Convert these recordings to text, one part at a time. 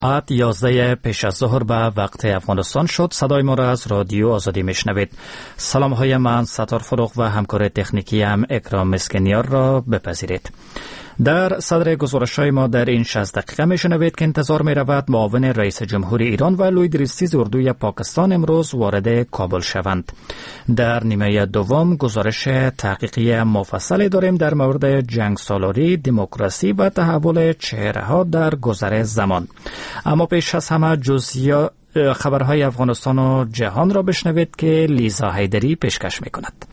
ساعت 11 پیش از ظهر به وقت افغانستان شد. صدای ما را از رادیو آزادی میشنوید. سلام های من ستار فروغ و همکار تکنیکی هم اکرام مسکنیار را بپذیرید. در صدر گزارش‌های ما در این 60 دقیقه میشنوید که انتظار می رود معاون رئیس جمهور ایران و لویدریستیز اردوی پاکستان امروز وارد کابل شوند. در نیمه دوم گزارش تحقیقی مفصلی داریم در مورد جنگ سالاری، دموکراسی و تحول چهره‌ها در گذر زمان. اما پیش از همه خبرهای افغانستان و جهان را بشنوید که لیزا حیدری پیشکش می‌کند.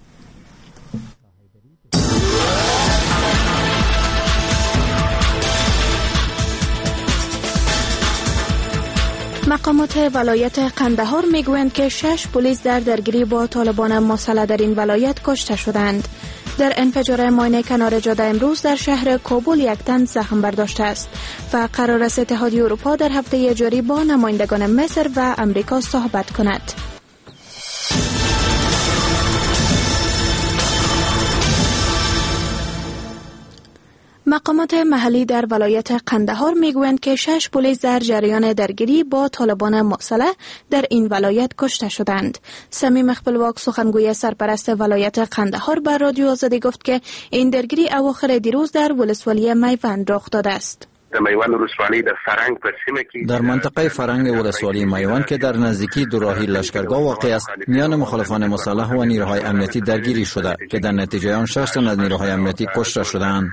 مقامات ولایت قندهار میگویند که 6 پلیس در درگیری با طالبان مسلح در این ولایت کشته شدند. در انفجار ماین کنار جاده امروز در شهر کابل یک تن زخم برداشته است و قرار است اتحادیه اروپا در هفته جاری با نمایندگان مصر و امریکا صحبت کند. مقامات محلی در ولایت قندهار میگویند که 6 پلیس در جریان درگیری با طالبان مسلح در این ولایت کشته شدند. صمیم خپلواک سخنگوی سرپرست ولایت قندهار به رادیو آزادی گفت که این درگیری اواخر دیروز در ولسوالی میوند رخ داده است. در منطقه فرنگ ولسوالی میوان که در نزدیکی دوراهی لشکرگاه واقع است، میان مخالفان مسلح و نیروهای امنیتی درگیری شده که در نتیجه آن 6 تن از نیروهای امنیتی کشته شدند.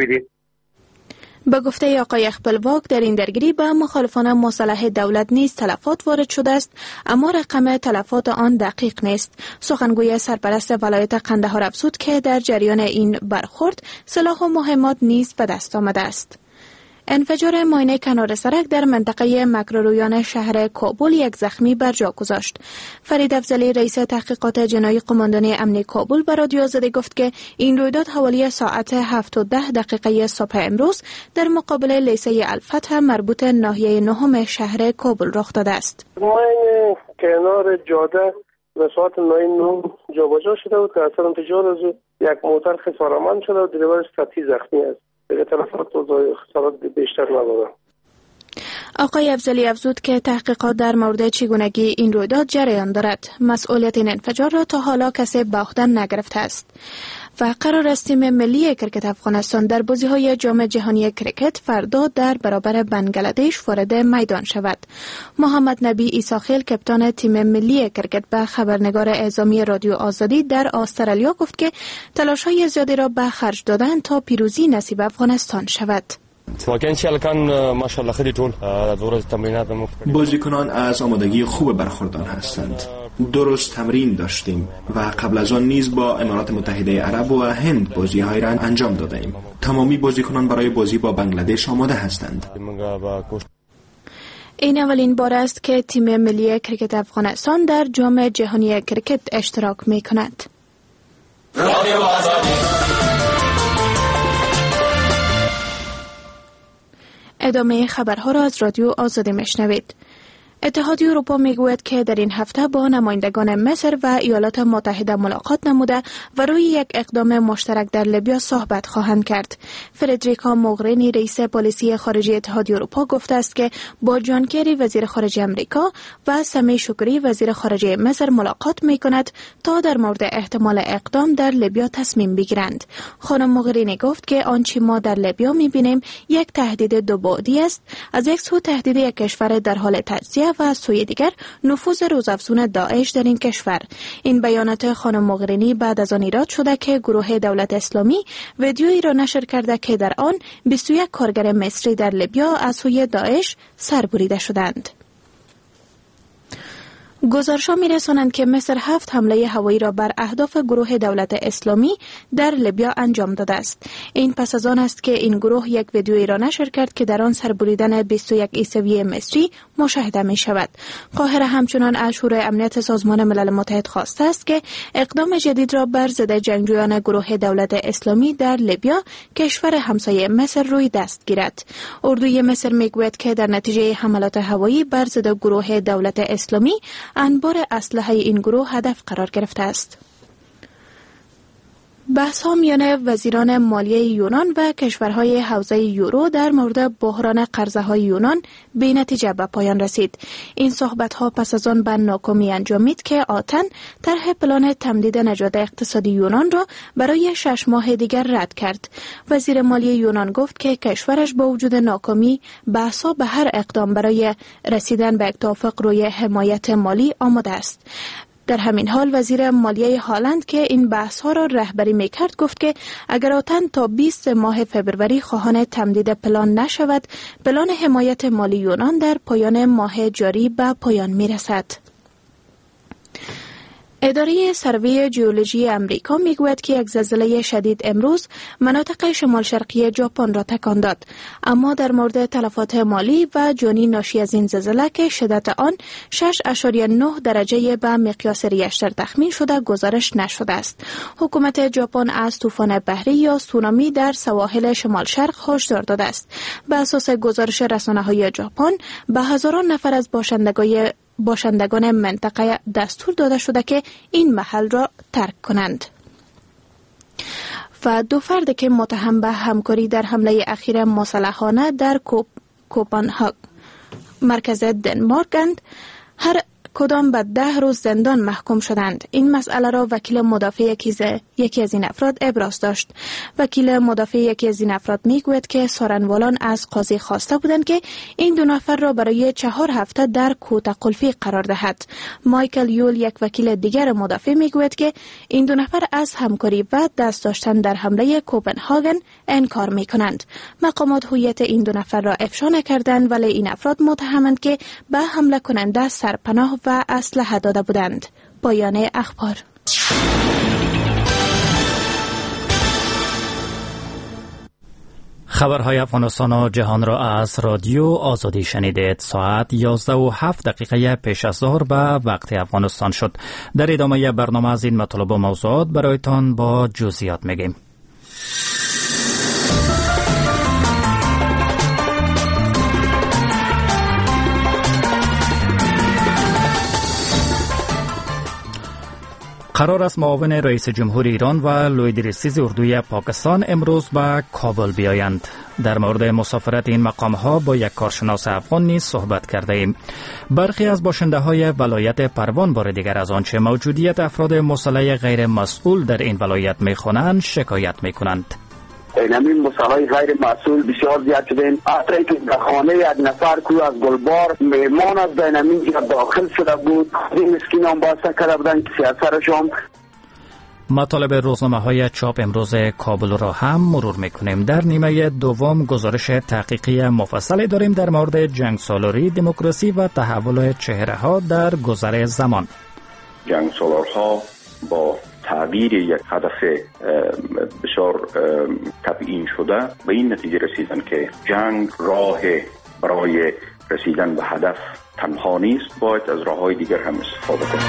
به گفته آقای خپلواک در این درگیری به مخالفان مسلح دولت نیز تلفات وارد شده است، اما رقم تلفات آن دقیق نیست. سخنگوی سرپرست ولایت قندهار افزود که در جریان این برخورد سلاح و مهمات نیز به دست آمده است. انفجار ماین کنار سرک در منطقه مکرورویان شهر کابل یک زخمی بر جا گذاشت. فرید افضلی رئیس تحقیقات جنایی قماندانی امنی کابل به رادیو آزادی گفت که این رویداد حوالی ساعت 7:10 صبح امروز در مقابل لیسه الفتح مربوط ناحیه 9 شهر کابل رخ داده است. ماین کنار جاده به ساعت 9 جابجا شده بود که اثر انفجار از یک موتر خسارتمند شده و دریورش سطحی زخمی است. به تلفات و خسارات بیشتر نداره. آقای افضلی افزود که تحقیقات در مورد چگونگی این رویداد جریان دارد. مسئولیت این انفجار را تا حالا کسی به عهده نگرفته است. و قرار است تیم ملی کرکت افغانستان در بازی‌های جام جهانی کرکت فردا در برابر بنگلادش وارد میدان شود. محمد نبی عیساخیل کپتان تیم ملی کرکت به خبرنگار اعزامی رادیو آزادی در استرالیا گفت که تلاش‌های زیادی را به خرج دادند تا پیروزی نصیب افغانستان شود. بازیکنان از آمادگی خوب برخوردار هستند. درست تمرین داشتیم و قبل از آن نیز با امارات متحده عرب و هند بازی‌های را انجام دادیم. تمامی بازیکنان برای بازی با بنگلادش آماده هستند. این اولین بار است که تیم ملی کرکت افغانستان در جام جهانی کرکت اشتراک می‌کند. ادامه خبرها را از رادیو آزادی میشنوید. اتحادیه اروپا میگوید که در این هفته با نمایندگان مصر و ایالات متحده ملاقات نموده و روی یک اقدام مشترک در لیبیا صحبت خواهند کرد. فردریکا موغرینی رئیس پالیسی خارجی اتحادیه اروپا گفته است که با جان کری وزیر خارجه آمریکا و سمی شکری وزیر خارجه مصر ملاقات میکند تا در مورد احتمال اقدام در لیبیا تصمیم بگیرند. خانم موغرینی گفت که آنچه ما در لیبیا میبینیم یک تهدید دو بعدی است. از یک سو تهدید یک کشور در حال تجزیه و از سوی دیگر نفوذ روزافزون داعش در این کشور. این بیانات خانم موغرینی بعد از آن ایراد شده که گروه دولت اسلامی ویدیویی را نشر کرده که در آن 21 کارگر مصری در لیبیا از سوی داعش سربریده شدند. گزارش‌ها می‌رسانند که مصر 7 حمله هوایی را بر اهداف گروه دولت اسلامی در لیبیا انجام داده است. این پس از آن است که این گروه یک ویدیویی را نشر کرد که در آن سربریدن 21 عیسوی مصری مشاهده می‌شود. قاهره همچنان از شورای امنیت سازمان ملل متحد خواسته است که اقدام جدید را بر ضد جنگجویان گروه دولت اسلامی در لیبیا کشور همسایه مصر روی دست گیرد. اردوی مصر می‌گوید که در نتیجه حملات هوایی بر ضد گروه دولت اسلامی انبار اسلحه این گروه هدف قرار گرفته است. بحث‌ها میان وزیران مالیه یونان و کشورهای حوزه یورو در مورد بحران قرضه‌های یونان به نتیجه به پایان رسید. این صحبت‌ها پس از آن به ناکامی انجامید که آتن طرح پلان تمدید نژاد اقتصادی یونان را برای 6 ماه دیگر رد کرد. وزیر مالیه یونان گفت که کشورش با وجود ناکامی بحث‌ها به هر اقدام برای رسیدن به توافق روی حمایت مالی آماده است. در همین حال وزیر مالیه هالند که این بحث ها را رهبری میکرد گفت که اگر آتن تا 20 ماه فبروری خواهان تمدید پلان نشود، پلان حمایت مالی یونان در پایان ماه جاری به پایان میرسد. اداره سروی ژئولوژی امریکا میگوید که یک زلزله شدید امروز مناطق شمال شرقی ژاپن را تکان داد، اما در مورد تلفات مالی و جانی ناشی از این زلزله که شدت آن 6.9 درجه به مقیاس ریشتر تخمین شده گزارش نشده است. حکومت ژاپن از طوفان بحری یا سونامی در سواحل شمال شرق هشدار داده است. به اساس گزارش رسانه‌های ژاپن به هزاران نفر از باشندگان منطقه دستور داده شده که این محل را ترک کنند. و 2 فرد که متهم به همکاری در حمله اخیر مسلحانه در کوپنهاگ مرکز دنمارکند هر کدام به 10 روز زندان محکوم شدند. این مسئله را وکیل مدافع یکی از این افراد ابراز داشت. وکیل مدافع یکی از این افراد میگوید که سارنوالان از قاضی خواسته بودند که این 2 نفر را برای 4 هفته در کوته قلفی قرار دهد. مایکل یول یک وکیل دیگر مدافع میگوید که این 2 نفر از همکاری و دست داشتن در حمله کوپنهاگن انکار میکنند. مقامات هویت این 2 نفر را افشا نکردند، ولی این افراد متهمند که به حمله کننده سرپناه و اسلحه داده بودند. پایان اخبار. خبرهای افغانستان و جهان را از رادیو آزادی شنیدید. ساعت 11:07 پیش از ظهر به وقت افغانستان شد. در ادامه برنامه از این مطالب و موضوعات برایتان با جزئیات میگیم. قرار است معاون رئیس جمهور ایران و لوی رئیس اردوی پاکستان امروز به کابل بیایند. در مورد مسافرت این مقام‌ها با یک کارشناس افغان نیز صحبت کرده ایم. برخی از باشنده های ولایت پروان بار دیگر از آنچه موجودیت افراد مسلح غیر مسئول در این ولایت می‌خوانند شکایت می‌کنند. این مسائل غیر مسئول بسیار زیاد شدن. حتی که در خانه یک نفر کو از گلبار مهمان از بینامین داخل شده بود، این مسکینان باسته کرده بودن که سیاسرشان. مطالب روزنامه‌های چاپ امروز کابل را هم مرور می‌کنیم. در نیمه دوم گزارش تحقیقی مفصلی داریم در مورد جنگسالاری، دموکراسی و تحول چهره‌ها در گذر زمان. جنگسالارها با تعبیر یک هدف بسیار تبیین شده به این نتیجه رسیدن که جنگ راه برای رسیدن به هدف تنها نیست، باید از راه‌های دیگر هم استفاده کنیم.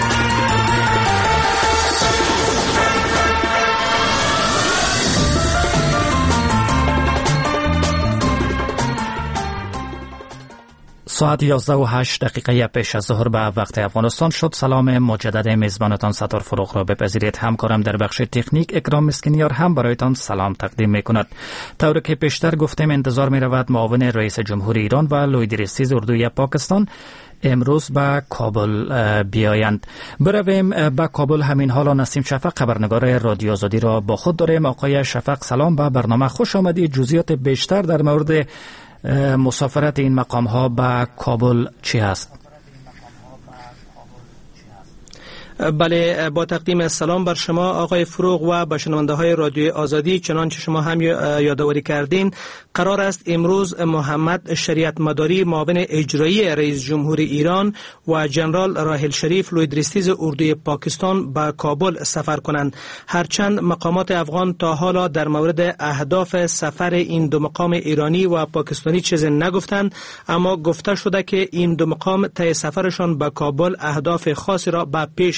ساعت 11:08 پیش از ظهر به وقت افغانستان شد. سلام مجدد میزبانتان ستار فروغ را بپذیرید. همکارم در بخش تکنیک اکرام مسکینیار هم برایتان سلام تقدیم میکند. طوری که پیشتر گفتیم انتظار می رود معاون رئیس جمهور ایران و لوی رئیس اردوی پاکستان امروز به کابل بیایند. برویم به کابل. همین حالا نسیم شفق خبرنگار رادیو آزادی را با خود داریم. آقای شفق سلام، به برنامه خوش آمدید. جزئیات بیشتر در مورد مسافرت این مقام ها به کابل چی هست؟ بله، با تقدیم سلام بر شما آقای فروغ و به شنونده های رادیو آزادی. چنانچه شما هم یادآوری کردین، قرار است امروز محمد شریعت مداری معاون اجرایی رئیس جمهور ایران و جنرال راحل شریف لوی رئیس اردوی پاکستان به کابل سفر کنند. هرچند مقامات افغان تا حالا در مورد اهداف سفر این 2 مقام ایرانی و پاکستانی چیزی نگفتند، اما گفته شده که این 2 مقام طی سفرشان به کابل اهداف خاصی را به پیش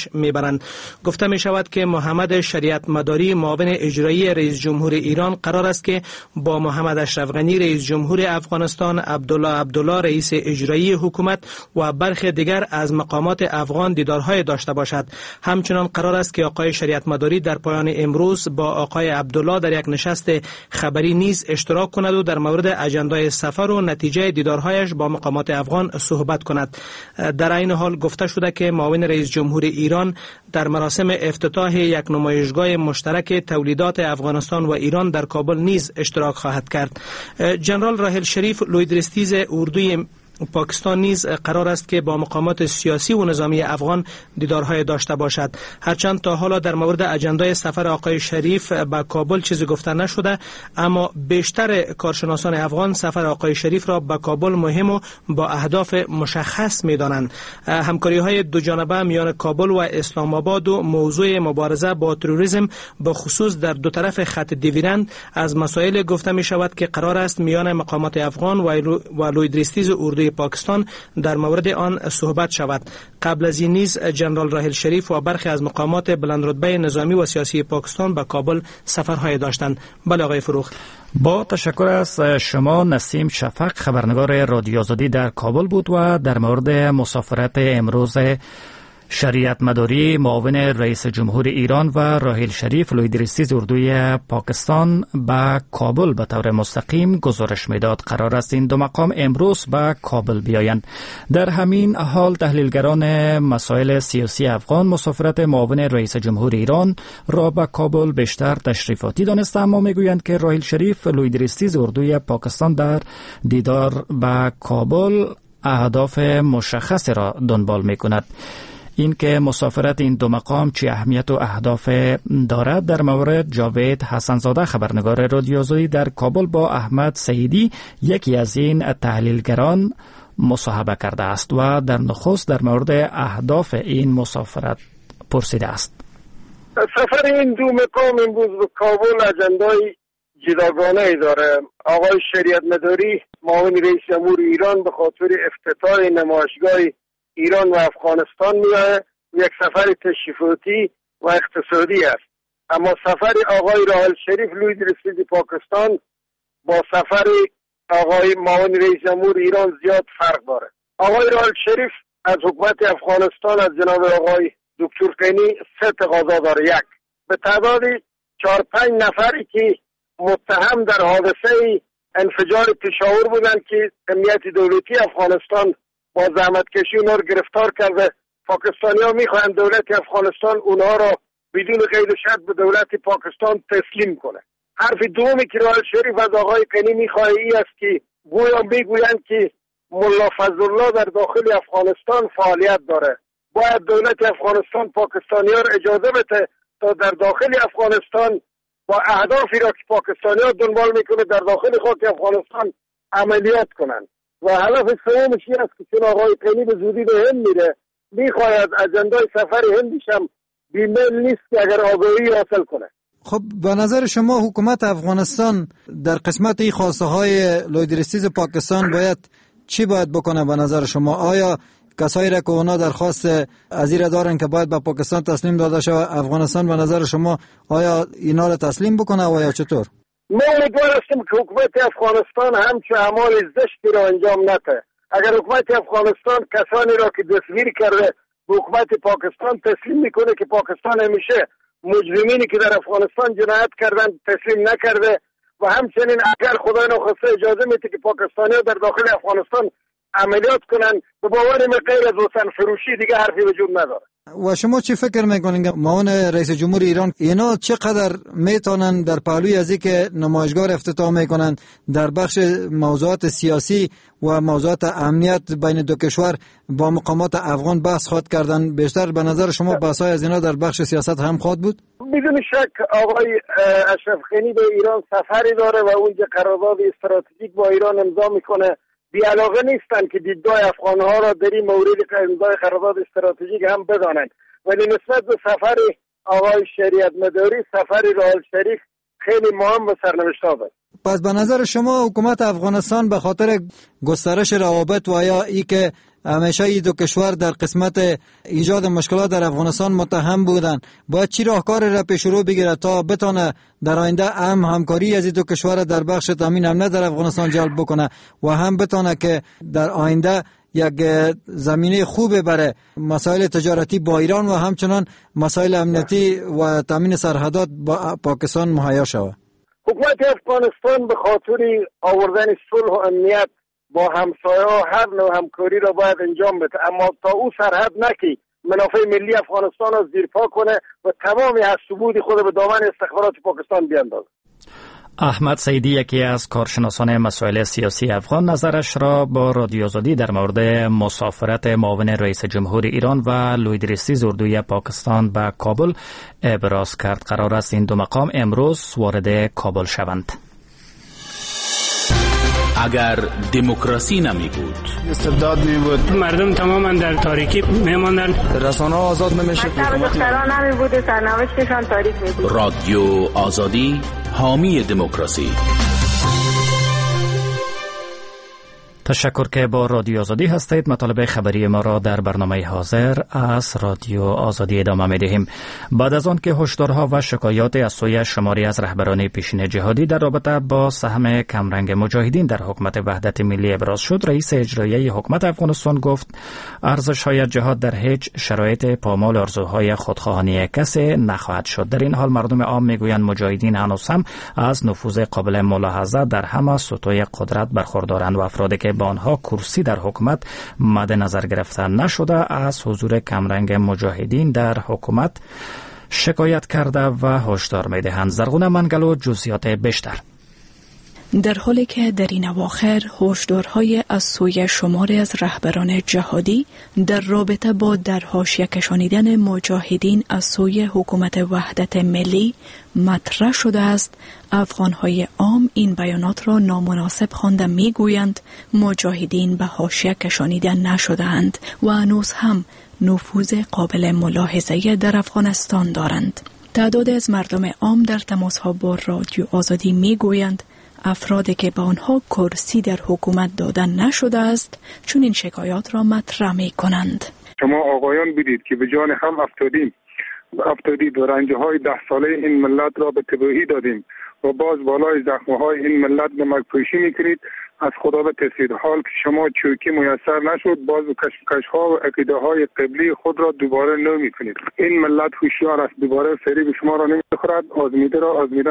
پیش میبرند. گفته می شود که محمد شریعت مداری معاون اجرایی رئیس جمهور ایران قرار است که با محمد اشرف غنی رئیس جمهور افغانستان، عبدالله رئیس اجرایی حکومت و برخی دیگر از مقامات افغان دیدارهای داشته باشد. همچنان قرار است که آقای شریعت مداری در پایان امروز با آقای عبدالله در یک نشست خبری نیز اشتراک کند و در مورد اجندای سفر و نتیجه دیدارهایش با مقامات افغان صحبت کند. در این حال گفته شده که معاون رئیس جمهور ایران در مراسم افتتاح یک نمایشگاه مشترک تولیدات افغانستان و ایران در کابل نیز اشتراک خواهد کرد. جنرال راحل شریف لویدرستیز اردوی پاکستان نیز قرار است که با مقامات سیاسی و نظامی افغان دیدارهای داشته باشد. هرچند تا حالا در مورد اجندای سفر آقای شریف به کابل چیزی گفته نشده، اما بیشتر کارشناسان افغان سفر آقای شریف را به کابل مهم و با اهداف مشخص می‌دانند. همکاری های دو جانبه میان کابل و اسلام آباد و موضوع مبارزه با تروریسم به خصوص در دو طرف خط دیویرند از مسائل گفته می شود که قرار است میان مقامات افغان و لویدرستیز اردوی پاکستان در مورد آن صحبت شود. قبل از این نیز جنرال راحل شریف و برخی از مقامات بلندرتبه نظامی و سیاسی پاکستان به کابل سفرهای داشتند. بله آقای فروغ. با تشکر از شما. نسیم شفق خبرنگار رادیو آزادی در کابل بود و در مورد مسافرت امروز شریعت مداری معاون رئیس جمهور ایران و راحل شریف لویدرستیز اردوی پاکستان به کابل به طور مستقیم گزارش میداد. قرار است این دو مقام امروز به کابل بیایند. در همین حال تحلیلگران مسائل سیاسی افغان مسافرت معاون رئیس جمهور ایران را به کابل بیشتر تشریفاتی دانسته، اما میگویند که راحل شریف لویدرستیز اردوی پاکستان در دیدار به کابل اهداف مشخص را دنبال میکند. این که مسافرت این دو مقام چه اهمیت و اهداف دارد در مورد جاوید حسنزاده خبرنگار رادیو آزادی در کابل با احمد سعیدی یکی از این تحلیلگران مصاحبه کرده است و در نخست در مورد اهداف این مسافرت پرسیده است. سفر این دو مقام امروز به کابل اجندای جداگانه ای داره. آقای شریعت مداری معاون رئیس جمهور ایران به خاطر افتتاح نمایشگاه ایران و افغانستان میاد، یک سفر تشریفاتی و اقتصادی است. اما سفر آقای راحل شریف لویدرستیز پاکستان با سفر آقای معاون رئیس جمهور ایران زیاد فرق داره. آقای راحل شریف از حکومت افغانستان از جناب آقای دکتر غنی 3 تقاضا داره. یک، به تعداد 4-5 نفری که متهم در حادثه انفجار پشاور بودند که امنیت دولتی افغانستان با زحمت کشی اونها رو گرفتار کرده، پاکستانی ها میخواهند دولت افغانستان اونها را بدون قید و شرط به دولت پاکستان تسلیم کنه. حرف دومی که راحل شریف از آقای غنی میخواه ای است که میگویند که ملا فضلالله در داخل افغانستان فعالیت داره، باید دولت افغانستان پاکستانی ها را اجازه بده تا در داخل افغانستان با اهدافی را که پاکستانی ها دنبال میکنه در داخل خاک افغانستان عملیات کنند. و هدف سومش این است که چون آقای غنی به زودی به هند میره، میخواید اجندای سفر هندش هم بیمیل نیست که اگر آگاهی حاصل کنه. خب به نظر شما حکومت افغانستان در قسمت این خواسته های لویدرستیز پاکستان چی باید بکنه به نظر شما؟ آیا کسایی را که اونا درخواست از این دارن که باید به پاکستان تسلیم داده شود، افغانستان به نظر شما آیا اینا را تسلیم بکنه و یا چطور؟ ما امیدوار هستیم که حکومت افغانستان همچه اعمال زشتی را انجام نده. اگر حکومت افغانستان کسانی را که دستگیر کرده به حکومت پاکستان تسلیم میکنه که پاکستان همیشه مجرمینی که در افغانستان جنایت کردن تسلیم نکرده و همچنین اگر خدای نخواسته اجازه میده که پاکستانی‌ها در داخل افغانستان عملیات کنن، به باور من غیر از وطن فروشی دیگه حرفی وجود نداره. و شما چی فکر میکنین معاون رئیس جمهور ایران اینا چقدر میتونن در پهلوی از اینکه نمایشگاه افتتاح میکنن در بخش موضوعات سیاسی و موضوعات امنیت بین دو کشور با مقامات افغان بحث خواهد کردن؟ بیشتر به نظر شما بحث‌های از اینا در بخش سیاست هم خواهد بود؟ بدون شک آقای اشرف غنی به ایران سفری داره و اونجا قرارداد استراتژیک با ایران امضا میکنه. بی‌علاقه نیستن که دیدگاه افغان‌ها را در این مورد امضای قرارداد استراتژیک هم بدانند، ولی نسبت به سفر آقای شریعت مداری سفر راحل شریف خیلی مهم و سرنوشت‌آور است. پس به نظر شما حکومت افغانستان به خاطر گسترش روابط و یا ای که همیشه این دو کشور در قسمت ایجاد مشکلات در افغانستان متهم بودن، باید چی راهکار را پیش رو بگیره تا بتونه در آینده هم همکاری از این دو کشور در بخش تامین امنیت در افغانستان جلب بکنه و هم بتونه که در آینده یک زمینه خوبه برای مسائل تجارتی با ایران و همچنان مسائل امنیتی و تامین سرحدات با پاکستان مهیا شود؟ حکومت افغانستان به خاطر آوردن صلح و امنیت با همسایه‌ها هر نوع همکاری را باید انجام بده، اما تا او سرحد نکی منافع ملی افغانستان را زیر پا کنه و تمامی هسته‌بودی خود به دامن استخبارات پاکستان بیاندازه. احمد سیدی، یکی از کارشناسان مسائل سیاسی افغان، نظرش را با رادیو آزادی در مورد مسافرت معاون رئیس جمهور ایران و لویدریسی اردوی پاکستان به کابل ابراز کرد. قرار است این دو مقام امروز وارد کابل شوند. اگر دموکراسی نمی بود، استبداد می بود، مردم تماما در تاریکی می ماندن، رسانه آزاد نمیشه، دختران نمی بود، سرنوشتشان تاریک می بود. رادیو آزادی، حامی دموکراسی. تشکر که با رادیو آزادی هستید. مطالب خبری ما را در برنامه حاضر از رادیو آزادی ادامه می‌دهیم. بعد از آن که هشدارها و شکایات از سوی شماری از رهبران پیشین جهادی در رابطه با سهم کمرنگ مجاهدین در حکومت وحدت ملی ابراز شد، رئیس اجرایی حکومت افغانستان گفت ارزش‌های جهاد در هیچ شرایط پامال آرزوهای خودخواهانه کسی نخواهد شد. در این حال مردم عام میگویند مجاهدین هنوز هم از نفوذ قابل ملاحظه در همه سطوح قدرت برخوردارند و افرادی که با آنها کرسی در حکومت مد نظر گرفته نشده از حضور کمرنگ مجاهدین در حکومت شکایت کرده و هشدار می‌دهند. زرغونه منگلو جزئیات بیشتر. در حالی که در این اواخر هشدارهای از سوی شماری از رهبران جهادی در رابطه با در حاشیه کشانیدن مجاهدین از سوی حکومت وحدت ملی مطرح شده است، افغانهای عام این بیانات را نامناسب خوانده میگویند مجاهدین به حاشیه کشانیده نشده‌اند و هنوز هم نفوذ قابل ملاحظه در افغانستان دارند. تعداد از مردم عام در تماس‌ها با رادیو آزادی میگویند افرادی که به آنها کرسی در حکومت دادن نشده است چون این شکایات را مطرح می کنند. شما آقایان بدید که به جان هم افتادید و رنجهای 10 ساله این ملت را به تباهی دادیم و باز بالای زخمهای این ملت نمک پوشی میکنید. از خدا بترسید. حال که شما چوکی میسر نشد، باز و کشمکش‌ها و عقیده‌های قبلی خود را دوباره نو میکنید. این ملت هوشیار است، دوباره فریب شما را نمیخورد. آزمیده را آزمیدن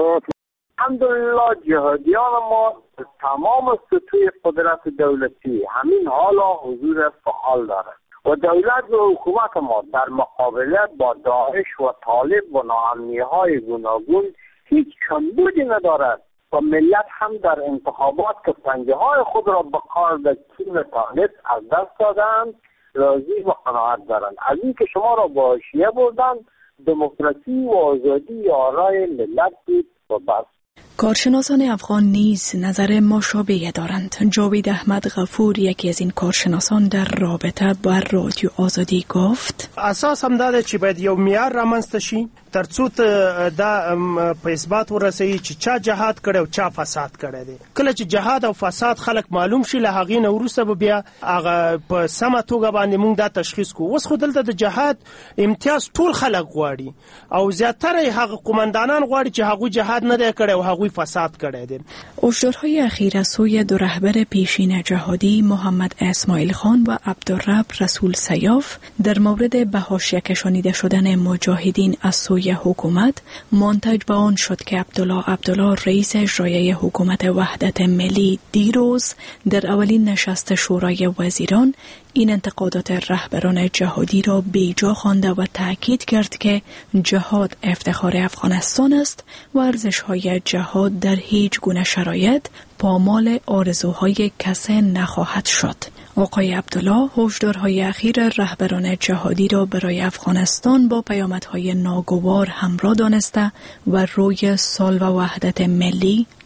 الحمدلله جهادیان ما تمام سطوح قدرت دولتی همین حالا حضور فعال دارد و دولت و حکومت ما در مقابله با داعش و طالب و ناامنی‌های گوناگون هیچ کمبودی ندارد و ملت هم در انتخابات که پنجه‌های خود را به کار در تیم طالب از دست دادند راضی و قناعت دارند. از اینکه شما را با حاشیه بردند، دموکراسی و آزادی آرای ملت بود و بس. کارشناسان افغان نیز نظر مشابه دارند. جاوید احمد غفور، یکی از این کارشناسان، در رابطه با رادیو آزادی گفت اساس هم داده چې باید یو معیار رامنځته شي ترڅو دا په اثبات ورسوي چې چا جهاد کړي او چا فساد کړي دي. کله چې جهاد او فساد خلک معلوم شي له هغې نه وروسته به بیا هغه په سمه توګه باندې موږ دا تشخیص کوو. اوس خو دلته د جهاد امتیاز ټول خلک غواړي او زیاتره هغه قومندانان غواړي چې هغوی جهاد نه دی کړی او هغوی فساد کړی دی. هشدارهای اخیر از سوی دو رهبر پیشین جهادی محمد اسماعیل خان و عبدالرب رسول سیاف در مورد به حاشیه کشانیده شدن مجاهدین از سوی حکومت منتج به آن شد که عبدالله رئیس اجرایی حکومت وحدت ملی دیروز در اولین نشست شورای وزیران این انتقادات رهبران جهادی را بیجا خوانده و تأکید کرد که جهاد افتخار افغانستان است و ارزش‌های جهاد در هیچ گونه شرایط پامال آرزوهای کسی نخواهد شد. آقای عبدالله هشدارهای اخیر رهبران جهادی را برای افغانستان با پیامدهای ناگوار همراه دانسته و روی صلح و وحدت ملی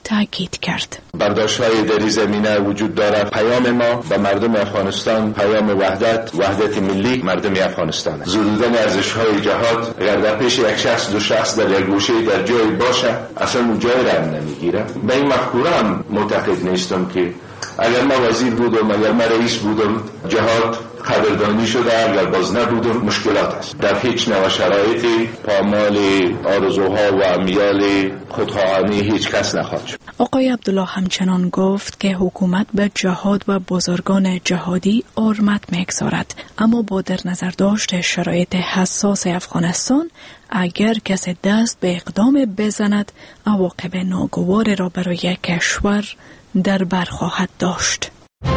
تاکید کرد. برداشت‌های در این زمینه وجود دارد. پیام ما به مردم افغانستان پیام وحدت ملی مردم افغانستان. زدودن ارزش‌های جهاد اگر در پیش یک شخص دو شخص در یک گوشه در جای باشه اصلا اون جای را نمیگیره. به این مفکوره هم معتقد نیستم که اگر ما وزیر بودم اگر ما رئیس بودم جهاد قدردانی شده، اگر باز نبودم مشکلات است. در هیچ نوع شرایطی پامال آرزوها و امیال خودخواهانه هیچ کس نخواهد شد. آقای عبدالله همچنان گفت که حکومت به جهاد و بزرگان جهادی حرمت می‌گذارد، اما با در نظر داشت شرایط حساس افغانستان اگر کسی دست به اقدام بزند عواقب ناگوار را برای کشور در بر خواهد داشت.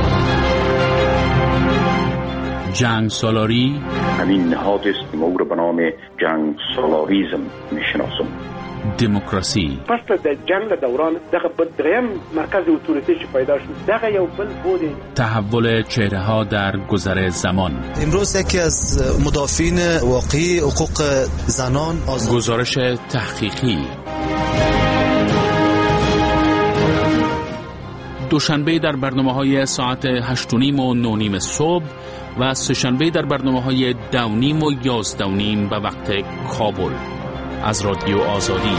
جنگ سالاری همین نهاد است ما او را به نام جنگ سالاریزم میشناسم. دموکراسی پس در جنگ دوران دغه مرکز اتوریته چې پیدا شد دغه یو بل بود تحول چهره ها در گذر زمان. امروز یکی از مدافعین واقعی حقوق زنان گزارش تحقیقی. دوشنبه در برنامه‌های ساعت 8:30 و 9:30 صبح و سه‌شنبه در برنامه‌های 10:30 و 11:30 به وقت کابل از رادیو آزادی.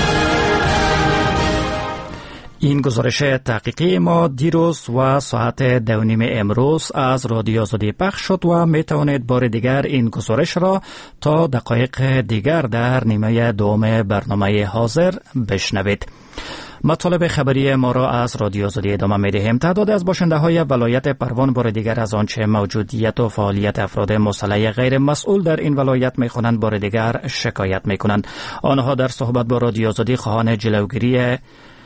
این گزارش تحقیقی ما دیروز و ساعت 2:30 امروز از رادیو آزادی پخش شد و می توانید بار دیگر این گزارش را تا دقایق دیگر در نیمه دوم برنامه حاضر بشنوید. مطالب خبری ما را از رادیو آزادی ادامه می دهیم. تعداد از باشنده های ولایت پروان بار دیگر از آنچه موجودیت و فعالیت افراد مسلح غیر مسئول در این ولایت می خوانند بار دیگر شکایت می کنند. آنها در صحبت با رادیو آزادی خواهان جلوگیری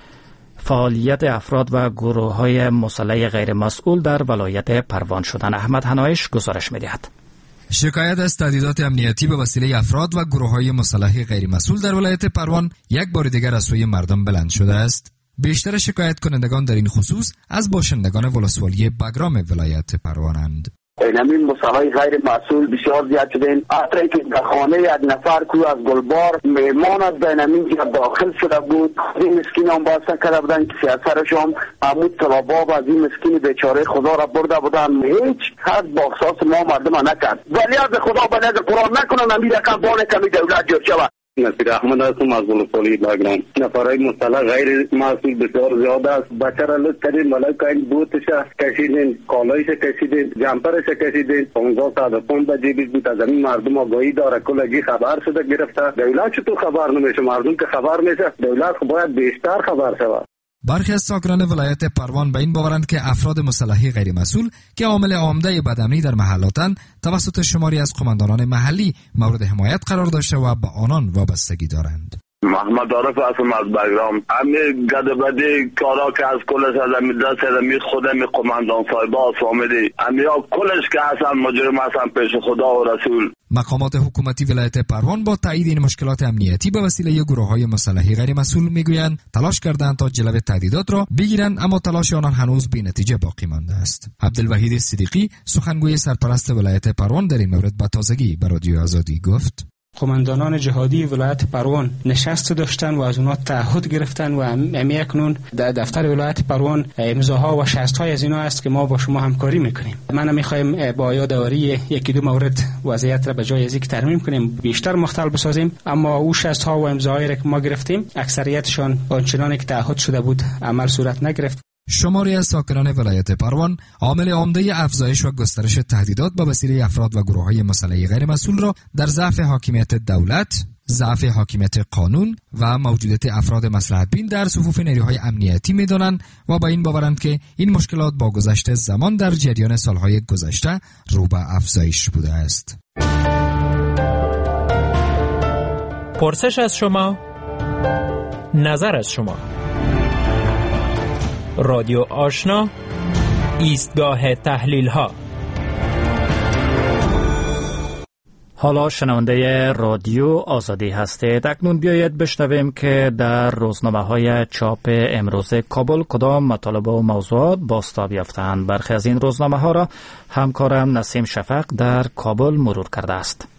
فعالیت افراد و گروه های مسلح غیر مسئول در ولایت پروان شدند. احمد حنایش گزارش می دهد. شکایت از تهدیدات امنیتی به وسیله افراد و گروه‌های مسلح غیر مسئول در ولایت پروان یک بار دیگر از سوی مردم بلند شده است. بیشتر شکایت کنندگان در این خصوص از باشندگان ولسوالی بگرام ولایت پروانند. همین مساهای غیر مسئول بسیار زیاد شدن. آتری که در خانه یک نفر کو از گلبار مهمان از بینامین داخل شده بود، این مسکین هم باسته کرده بودن که سیاسرشان عمود طلابا و از این مسکین بیچاره خدا را برده بودن. هیچ حد با احساس ما مردم نکرد. ولی از خدا به نظر قرآن نکنن امیر رقم بانه کمی دولت جور شود. نصیر احمد هستم از ولسوالی بگرام. نفرهای مسلح غیر مسئول بسیار زیاد است. بچه را لطف کردین ملک این بوتش کشیدین، کالایش کشیدین، جمپرش کشیدین. 15 ساعت فون به جیبش بود. از این مردم آگاهی داره کلگی خبر شده گرفته. دولت چطور خبر نمیشه؟ مردم که خبر میشه دولت باید بیشتر خبر شود. برخی از ساکنان ولایت پروان به این باورند که افراد مسلح غیر مسئول که عامل عمده بدامنی در محلاتند توسط شماری از قماندانان محلی مورد حمایت قرار داشته و به آنان وابستگی دارند. محمد عارف هستم از بگرام. همین گدبدی کارا که از کلش از همین دست همی خودم قماندان صاحبا فامیلی همیا کلش که هستن مجرم هستن پیش خدا و رسول. مقامات حکومتی ولایت پروان با تایید این مشکلات امنیتی به وسیله گروه‌های مسلح غیر مسئول میگویند تلاش کردند تا جلوه تهدیدات را بگیرند، اما تلاش آنان هنوز بی‌نتیجه باقی مانده است. عبدالوحید صدیقی سخنگوی سرپرست ولایت پروان در این مورد به تازگی به رادیو آزادی گفت: قماندانان جهادی ولایت پروان نشست داشتن و از اونها تعهد گرفتن و اکنون در دفتر ولایت پروان امضاها و شست‌های از اینا است که ما با شما همکاری میکنیم. من میخوایم با یادآوری یکی دو مورد وضعیت را به جای از اینکه ترمیم کنیم بیشتر مختل بسازیم، اما او شست‌ها و امضاهایی را که ما گرفتیم اکثریتشان آنچنانی که تعهد شده بود عمل صورت نگرفت. شماری از ساکنان ولایت پروان عامل عمده افزایش و گسترش تهدیدات به وسیله افراد و گروه‌های مسلح غیر مسئول را در ضعف حاکمیت دولت، ضعف حاکمیت قانون و موجودیت افراد مصلحت بین در صفوف نیروهای امنیتی می‌دانند و با این باورند که این مشکلات با گذشت زمان در جریان سالهای گذشته رو به افزایش بوده است. پرسش از شما، نظر از شما. رادیو آشنا، ایستگاه تحلیل ها. حالا شنونده رادیو آزادی هستید. اکنون بیایید بشنویم که در روزنامه های چاپ امروز کابل کدام مطالب و موضوعات بازتاب یافتند. برخی از این روزنامه ها را همکارم نسیم شفق در کابل مرور کرده است.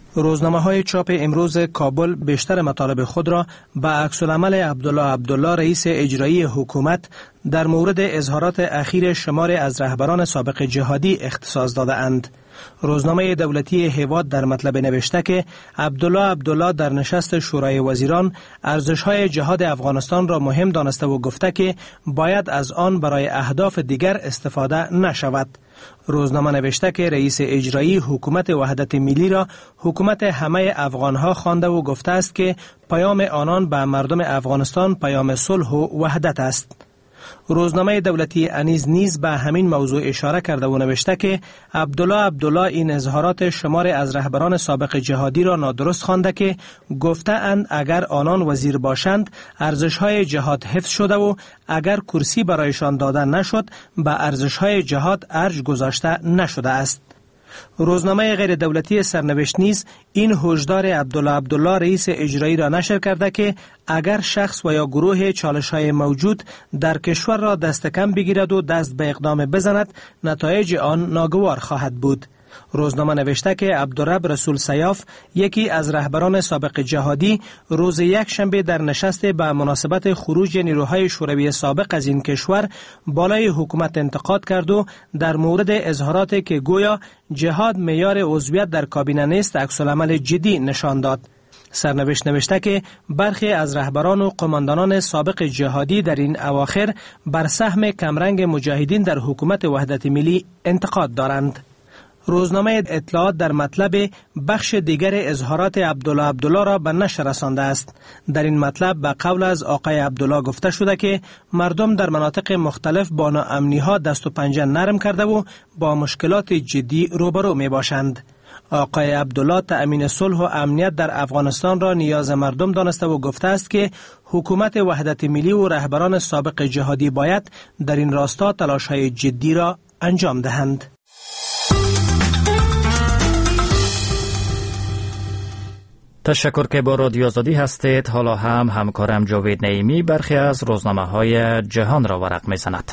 روزنامه‌های چاپ امروز کابل بیشتر مطالب خود را به عکس‌العمل عبدالله رئیس اجرایی حکومت در مورد اظهارات اخیر شماری از رهبران سابق جهادی اختصاص داده‌اند. روزنامه دولتی هیواد در مطلب نوشته که عبدالله در نشست شورای وزیران ارزش‌های جهاد افغانستان را مهم دانسته و گفته که باید از آن برای اهداف دیگر استفاده نشود. روزنامه نوشته که رئیس اجرایی حکومت وحدت ملی را حکومت همه افغانها خوانده و گفته است که پیام آنان به مردم افغانستان پیام صلح و وحدت است. روزنامه دولتی انیز نیز به همین موضوع اشاره کرده و نوشته که عبدالله این اظهارات شماری از رهبران سابق جهادی را نادرست خوانده که گفته اند اگر آنان وزیر باشند ارزش‌های جهاد حفظ شده و اگر کرسی برایشان داده نشد به ارزش‌های جهاد ارج گذاشته نشده است. روزنامه غیر دولتی سرنوشت نیز این هشدار عبدالله رئیس اجرایی را نشر کرده که اگر شخص و یا گروه چالش‌های موجود در کشور را دست کم بگیرد و دست به اقدام بزند نتایج آن ناگوار خواهد بود. روزنامه نوشته که عبدالرب رسول سیاف یکی از رهبران سابق جهادی روز یک شنبه در نشست به مناسبت خروج نیروهای شوروی سابق از این کشور بالای حکومت انتقاد کرد و در مورد اظهاراتی که گویا جهاد معیار عضویت در کابینه نیست عکس‌العمل جدی نشان داد. سرنوشت نوشته که برخی از رهبران و قماندانان سابق جهادی در این اواخر بر سهم کمرنگ مجاهدین در حکومت وحدت ملی انتقاد دارند. روزنامه اطلاعات در مطلب بخش دیگر اظهارات عبدالله را به نشر رسانده است. در این مطلب به قول از آقای عبدالله گفته شده که مردم در مناطق مختلف با ناامنی‌ها دست و پنجه نرم کرده و با مشکلات جدی روبرو می باشند. آقای عبدالله تأمین صلح و امنیت در افغانستان را نیاز مردم دانسته و گفته است که حکومت وحدت ملی و رهبران سابق جهادی باید در این راستا تلاش‌های جدی را انجام دهند. تشکر که با رادیو آزادی هستید. حالا هم همکارم جاوید نعیمی برخی از روزنامه‌های جهان را ورق می‌زند.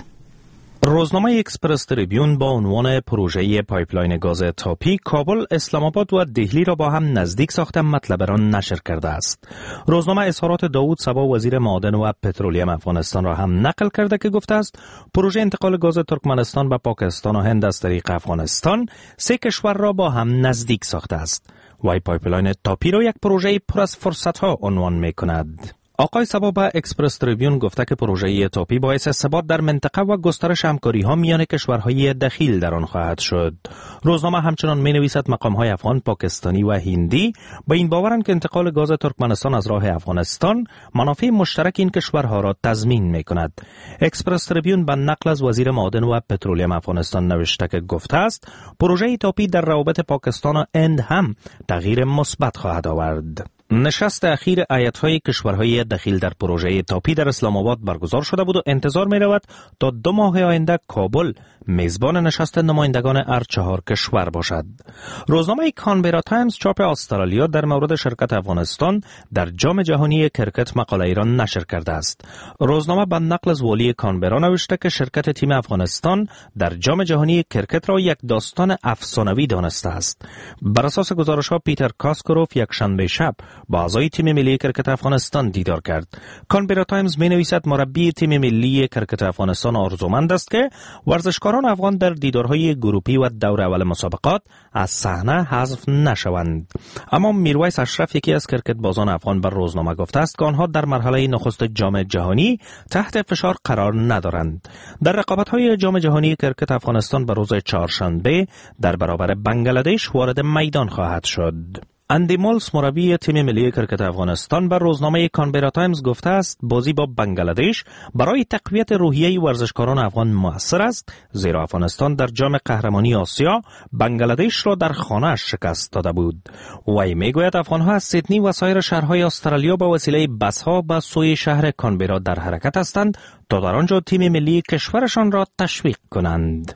روزنامه اکسپرس تریبیون با عنوان پروژه پایپلاین گاز تاپی کابل، اسلام آباد و دهلی را با هم نزدیک ساخته مطلب را نشر کرده است. روزنامه اظهارات داوود صبا وزیر معادن و پترولیم افغانستان را هم نقل کرده که گفته است پروژه انتقال گاز ترکمنستان به پاکستان و هند از طریق افغانستان سه کشور را با هم نزدیک ساخته است. وای پایپلاین تاپی را یک پروژه پر از فرصت‌ها عنوان می‌کند. آقای صبا به اکسپرس تریبیون گفته که پروژه تاپی باعث ثبات در منطقه و گسترش همکاری‌ها میان کشورهای دخیل در آن خواهد شد. روزنامه همچنان می‌نویسد مقام‌های افغان، پاکستانی و هندی با این باورند که انتقال گاز ترکمنستان از راه افغانستان منافع مشترک این کشورها را تضمین می‌کند. اکسپرس تریبیون به نقل از وزیر معادن و پترولیم افغانستان نوشته که گفته است پروژه تاپی در روابط پاکستان و هند هم تغییر مثبت خواهد آورد. نشست اخیر ایت‌های کشورهای دخیل در پروژه تاپی در اسلام آباد برگزار شده بود و انتظار می رود تا 2 ماه آینده کابل میزبان نشست نمایندگان هر 4 کشور باشد. روزنامه کانبرا تایمز چاپ استرالیا در مورد شرکت افغانستان در جام جهانی کرکت مقاله را نشر کرده است. روزنامه به نقل از والی کانبرا نوشته که شرکت تیم افغانستان در جام جهانی کرکت را یک داستان افسانه‌ای دانسته است. بر اساس گزارش‌ها پیتر کاسکروف یک شنبه شب با اعضای تیم ملی کرکت افغانستان دیدار کرد. کانبرا تایمز می‌نویسد مربی تیم ملی کرکت افغانستان آرزومند است که ورزشکاران افغان در دیدارهای گروپی و دور اول مسابقات از صحنه حذف نشوند. اما میرویس اشرف یکی از کرکت بازان افغان بر روزنامه گفته است که آنها در مرحله نخست جام جهانی تحت فشار قرار ندارند. در رقابت‌های جام جهانی کرکت افغانستان به روز چهارشنبه در برابر بنگلادش وارد میدان خواهد شد. اندی مولس مربی تیم ملی کرکت افغانستان بر روزنامه کانبرا تایمز گفته است بازی با بنگلادش برای تقویت روحیه ورزشکاران افغان موثر است، زیرا افغانستان در جام قهرمانی آسیا بنگلادش را در خانه‌اش شکست داده بود. وی میگوید افغان‌ها از سیدنی و سایر شهرهای استرالیا با وسیله بس‌ها به سوی شهر کانبرا در حرکت هستند تا در آنجا تیم ملی کشورشان را تشویق کنند.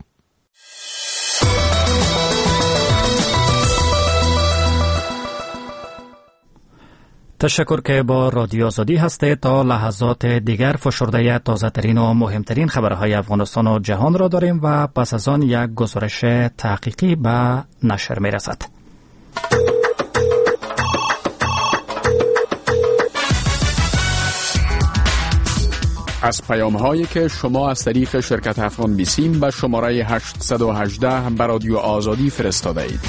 تشکر که با رادیو آزادی هستید. تا لحظات دیگر فشرده تازه ترین و مهمترین خبرهای افغانستان و جهان را داریم و پس از آن یک گزارش تحقیقی به نشر می رسد. از پیام‌هایی که شما از طریق شرکت افغان بیسیم به شماره 818 به رادیو آزادی فرستاده اید.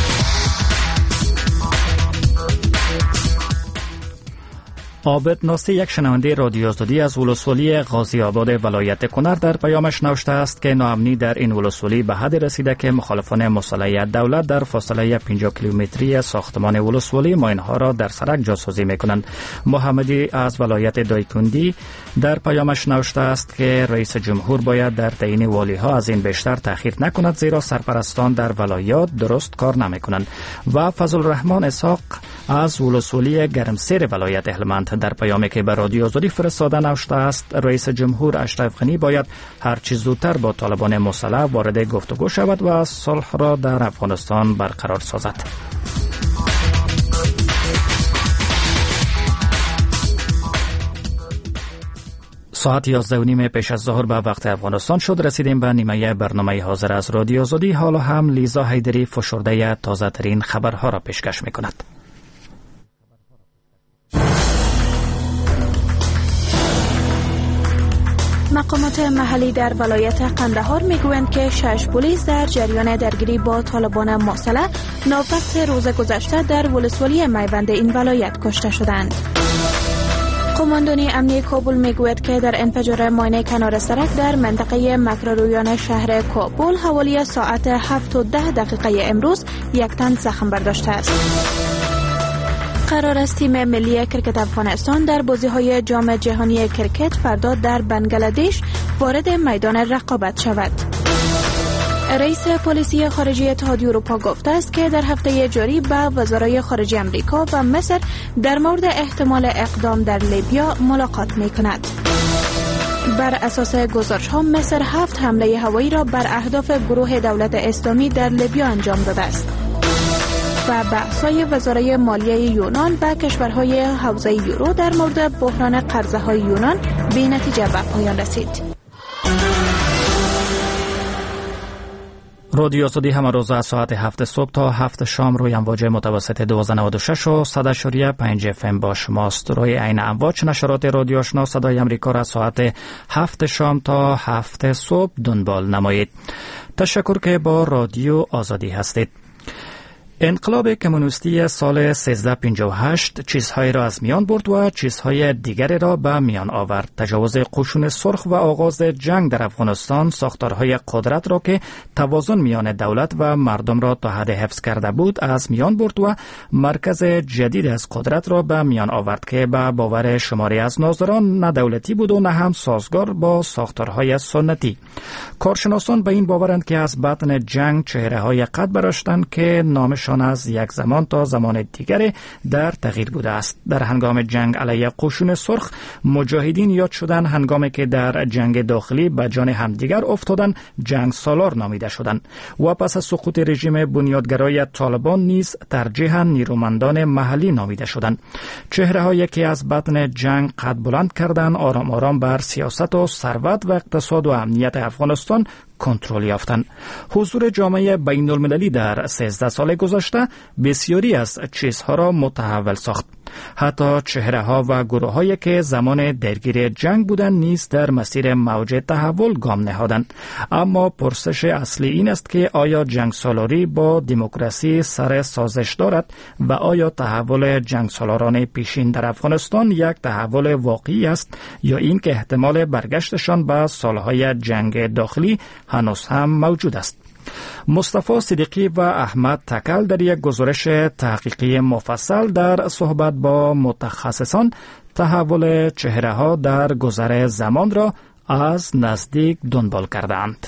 عابد ناصی، یک شنونده رادیو آزادی از ولسوالی غازی آباد ولایت کنر، در پیامش نوشته است که ناامنی در این ولسوالی به حد رسیده که مخالفان مسلح دولت در فاصله 50 کیلومتری ساختمان ولسوالی ماینها را در سرک جاسازی میکنند. محمدی از ولایت دایکندی در پیامش نوشته است که رئیس جمهور باید در تعیین والی ها از این بیشتر تأخیر نکند، زیرا سرپرستان در ولایات درست کار نمیکنند. و فضل الرحمن اسحاق از ولسوالی گرمسیر ولایت هلمند در پیامی که به رادیو آزادی فرستاده نوشته است رئیس جمهور اشرف غنی باید هر چه زودتر با طالبان مسلح وارد گفتگو شود و صلح را در افغانستان برقرار سازد. ساعت 11:30 پیش از ظهر به وقت افغانستان شد. رسیدیم به نیمه برنامه حاضر از رادیو آزادی. حالا هم لیزا حیدری فشرده تازه ترین خبرها را پیشکش می کند. مقامات محلی در ولایت قندهار میگویند که 6 پلیس در جریان درگیری با طالبان مسلح ناوقت روز گذشته در ولسوالی میوند این ولایت کشته شدند. قماندانی امنیتی کابل میگوید که در انفجار ماین کنار سرک در منطقه مکررویان شهر کابل حوالی ساعت 7:10 امروز یک تن زخم برداشته است. قرار است تیم ملی کرکت افغانستان در بازی‌های جام جهانی کرکت فردا در بنگلادش وارد میدان رقابت شود. رئیس پلیسی خارجه اتحادیه اروپا گفته است که در هفته جاری با وزرای خارجه امریکا و مصر در مورد احتمال اقدام در لیبیا ملاقات می‌کند. بر اساس گزارش‌ها مصر 7 حمله هوایی را بر اهداف گروه دولت اسلامی در لیبیا انجام داده است. و بحث‌های وزرای مالیه یونان و کشورهای حوزه یورو در مورد بحران قرضه‌های یونان به نتیجه به پایان رسید. رادیو آزادی همه روز از ساعت 7 صبح تا 7 شام روی امواج متوسط 1296 و 100.5 FM با شماست. روی عین امواج نشرات رادیو آشنا صدای امریکا را ساعت 7 شام تا 7 صبح دنبال نمایید. تشکر که با رادیو آزادی هستید. انقلاب کمونیستی سال 1358 چیزهایی را از میان برد و چیزهای دیگری را به میان آورد. تجاوز قشون سرخ و آغاز جنگ در افغانستان ساختارهای قدرت را که توازن میان دولت و مردم را تا حد حفظ کرده بود از میان برد و مرکز جدید از قدرت را به میان آورد که به باور شماری از ناظران نه دولتی بود و نه هم سازگار با ساختارهای سنتی. کارشناسان به این باورند که از بطن جنگ چهره‌های قد برآشتند که نامشان از یک زمان تا زمان دیگر در تغییر بوده است. در هنگام جنگ علیه قشون سرخ مجاهدین یاد شدند، هنگامی که در جنگ داخلی به جان همدیگر افتادند جنگ سالار نامیده شدند و پس از سقوط رژیم بنیادگرای طالبان نیز ترجیحاً نیرومندان محلی نامیده شدند. چهره‌هایی که از بطن جنگ قد بلند کردند آرام آرام بر سیاست و ثروت و اقتصاد و امنیت افغانستان کنترل یافتند. حضور جامعه بین المللی در 13 سال گذشته بسیاری از چیزها را متحول ساخت. حتی چهره‌ها و گروه‌هایی که زمان درگیری جنگ بودند نیز در مسیر موج تحول گام نهادند. اما پرسش اصلی این است که آیا جنگ سالاری با دموکراسی سر سازش دارد و آیا تحول جنگ سالاران پیشین در افغانستان یک تحول واقعی است یا این که احتمال برگشتشان به سالهای جنگ داخلی هنوز هم موجود است؟ مصطفی صدیقی و احمد تکل در یک گزارش تحقیقی مفصل در صحبت با متخصصان تحول چهره‌ها در گذر زمان را از نزدیک دنبال کردند.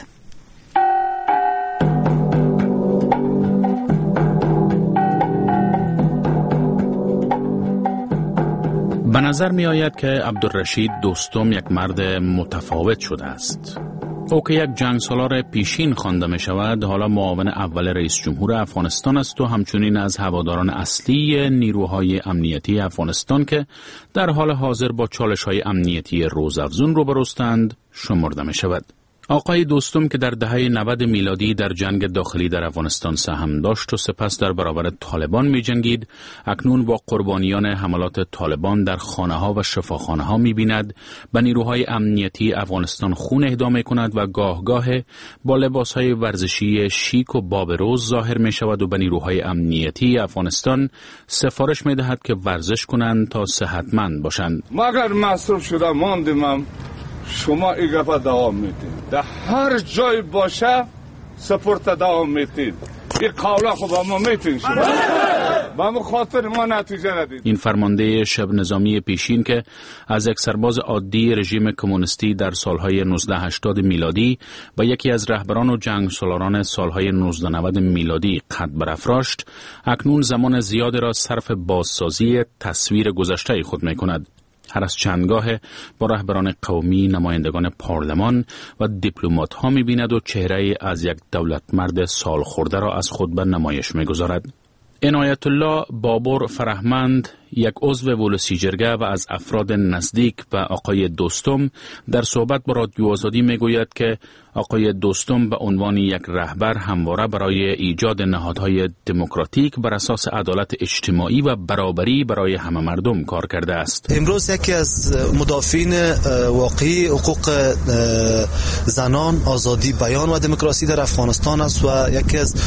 به نظر می آید که عبدالرشید دوستم یک مرد متفاوت شده است. او که یک جنگ سالار پیشین خوانده می شود حالا معاون اول رئیس جمهور افغانستان است و همچنین از هواداران اصلی نیروهای امنیتی افغانستان که در حال حاضر با چالش‌های امنیتی روزافزون روبروستند شمرده می شود. آقای دوستم که در دهه 90 میلادی در جنگ داخلی در افغانستان سهم داشت و سپس در برابر طالبان می جنگید، اکنون با قربانیان حملات طالبان در خانه ها و شفاخانه ها می بیند، به نیروهای امنیتی افغانستان خون اهدا می کند و گاه با لباس های ورزشی شیک و بابروز ظاهر می شود و به نیروهای امنیتی افغانستان سفارش می دهد که ورزش کنند تا صحتمند باشند. مگر مصروف شده ماندیم شما این گفت دوام میتید، در هر جای باشه سپورت دوام میتید. این قوله خب ما میتین شما با مخاطر ما نتیجه ندید. این فرمانده شب نظامی پیشین که از یک سرباز عادی رژیم کمونیستی در سالهای 1980 میلادی و یکی از رهبران و جنگ سالاران سالهای 1990 میلادی قد برافراشت، اکنون زمان زیاد را صرف بازسازی تصویر گذشته خود میکند. هر از چندگاه با رهبران قومی، نمایندگان پارلمان و دیپلمات ها می بیند و چهره از یک دولتمرد سال خورده را از خود به نمایش می گذارد. عنایت الله بابر فرهمند، یک عضو ولسی جرگه و از افراد نزدیک به آقای دوستم، در صحبت با رادیو آزادی می گوید که آقای دوستم به عنوان یک رهبر همواره برای ایجاد نهادهای دموکراتیک بر اساس عدالت اجتماعی و برابری برای همه مردم کار کرده است. امروز یکی از مدافعین واقعی حقوق زنان، آزادی بیان و دموکراسی در افغانستان است و یکی از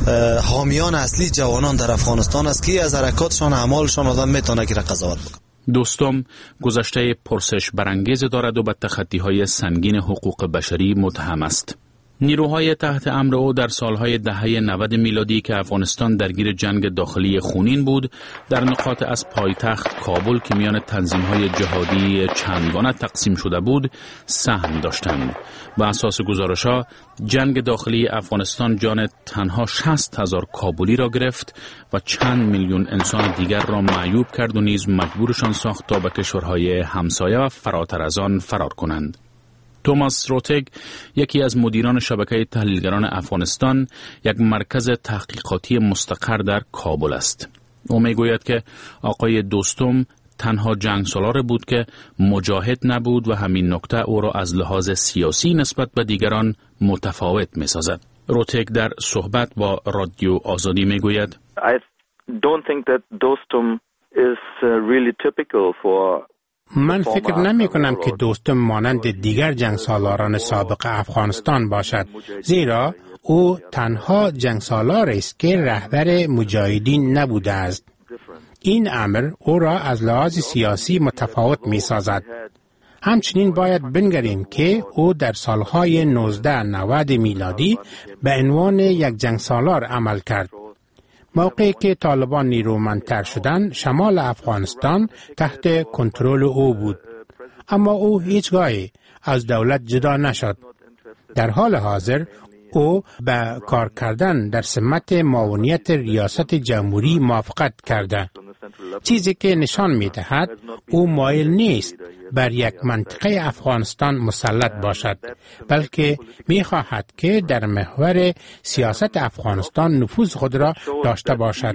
حامیان اصلی جوانان در افغانستان است که از حرکاتشان، اعمالشان آدم میتونه که قضاوت بکنه. دوستم گذشته پرسش برانگیز دارد و به تخطی‌های سنگین حقوق بشری متهم است. نیروهای تحت امر او در سالهای دهه 90 میلادی که افغانستان درگیر جنگ داخلی خونین بود، در نقاط از پایتخت کابل که میان تنظیم‌های جهادی چندگانه تقسیم شده بود، سهم داشتند. بر اساس گزارش‌ها، جنگ داخلی افغانستان جان تنها 60,000 کابلی را گرفت و چند میلیون انسان دیگر را معیوب کرد و نیز مجبورشان ساخت تا به کشورهای همسایه و فراتر از آن فرار کنند. توماس روتگ، یکی از مدیران شبکه تحلیلگران افغانستان، یک مرکز تحقیقاتی مستقر در کابل است. او میگوید که آقای دوستم تنها جنگ سالار بود که مجاهد نبود و همین نکته او را از لحاظ سیاسی نسبت به دیگران متفاوت می‌سازد. روتگ در صحبت با رادیو آزادی میگوید I don't think that Dostum is really typical for من فکر نمی کنم که دوستم مانند دیگر جنگ سالاران سابق افغانستان باشد، زیرا او تنها جنگ سالار است که رهبر مجاهدین نبوده است. این امر او را از لحاظ سیاسی متفاوت می سازد. همچنین باید بنگریم که او در سالهای 1990 میلادی به عنوان یک جنگ سالار عمل کرد. موقعی که طالبان نیرومندتر شدند، شمال افغانستان تحت کنترل او بود، اما او هیچگاهی از دولت جدا نشد. در حال حاضر او به کار کردن در سمت معاونیت ریاست جمهوری موافقت کرده، چیزی که نشان می‌دهد او مایل نیست بر یک منطقه افغانستان مسلط باشد، بلکه می‌خواهد که در محور سیاست افغانستان نفوذ خود را داشته باشد.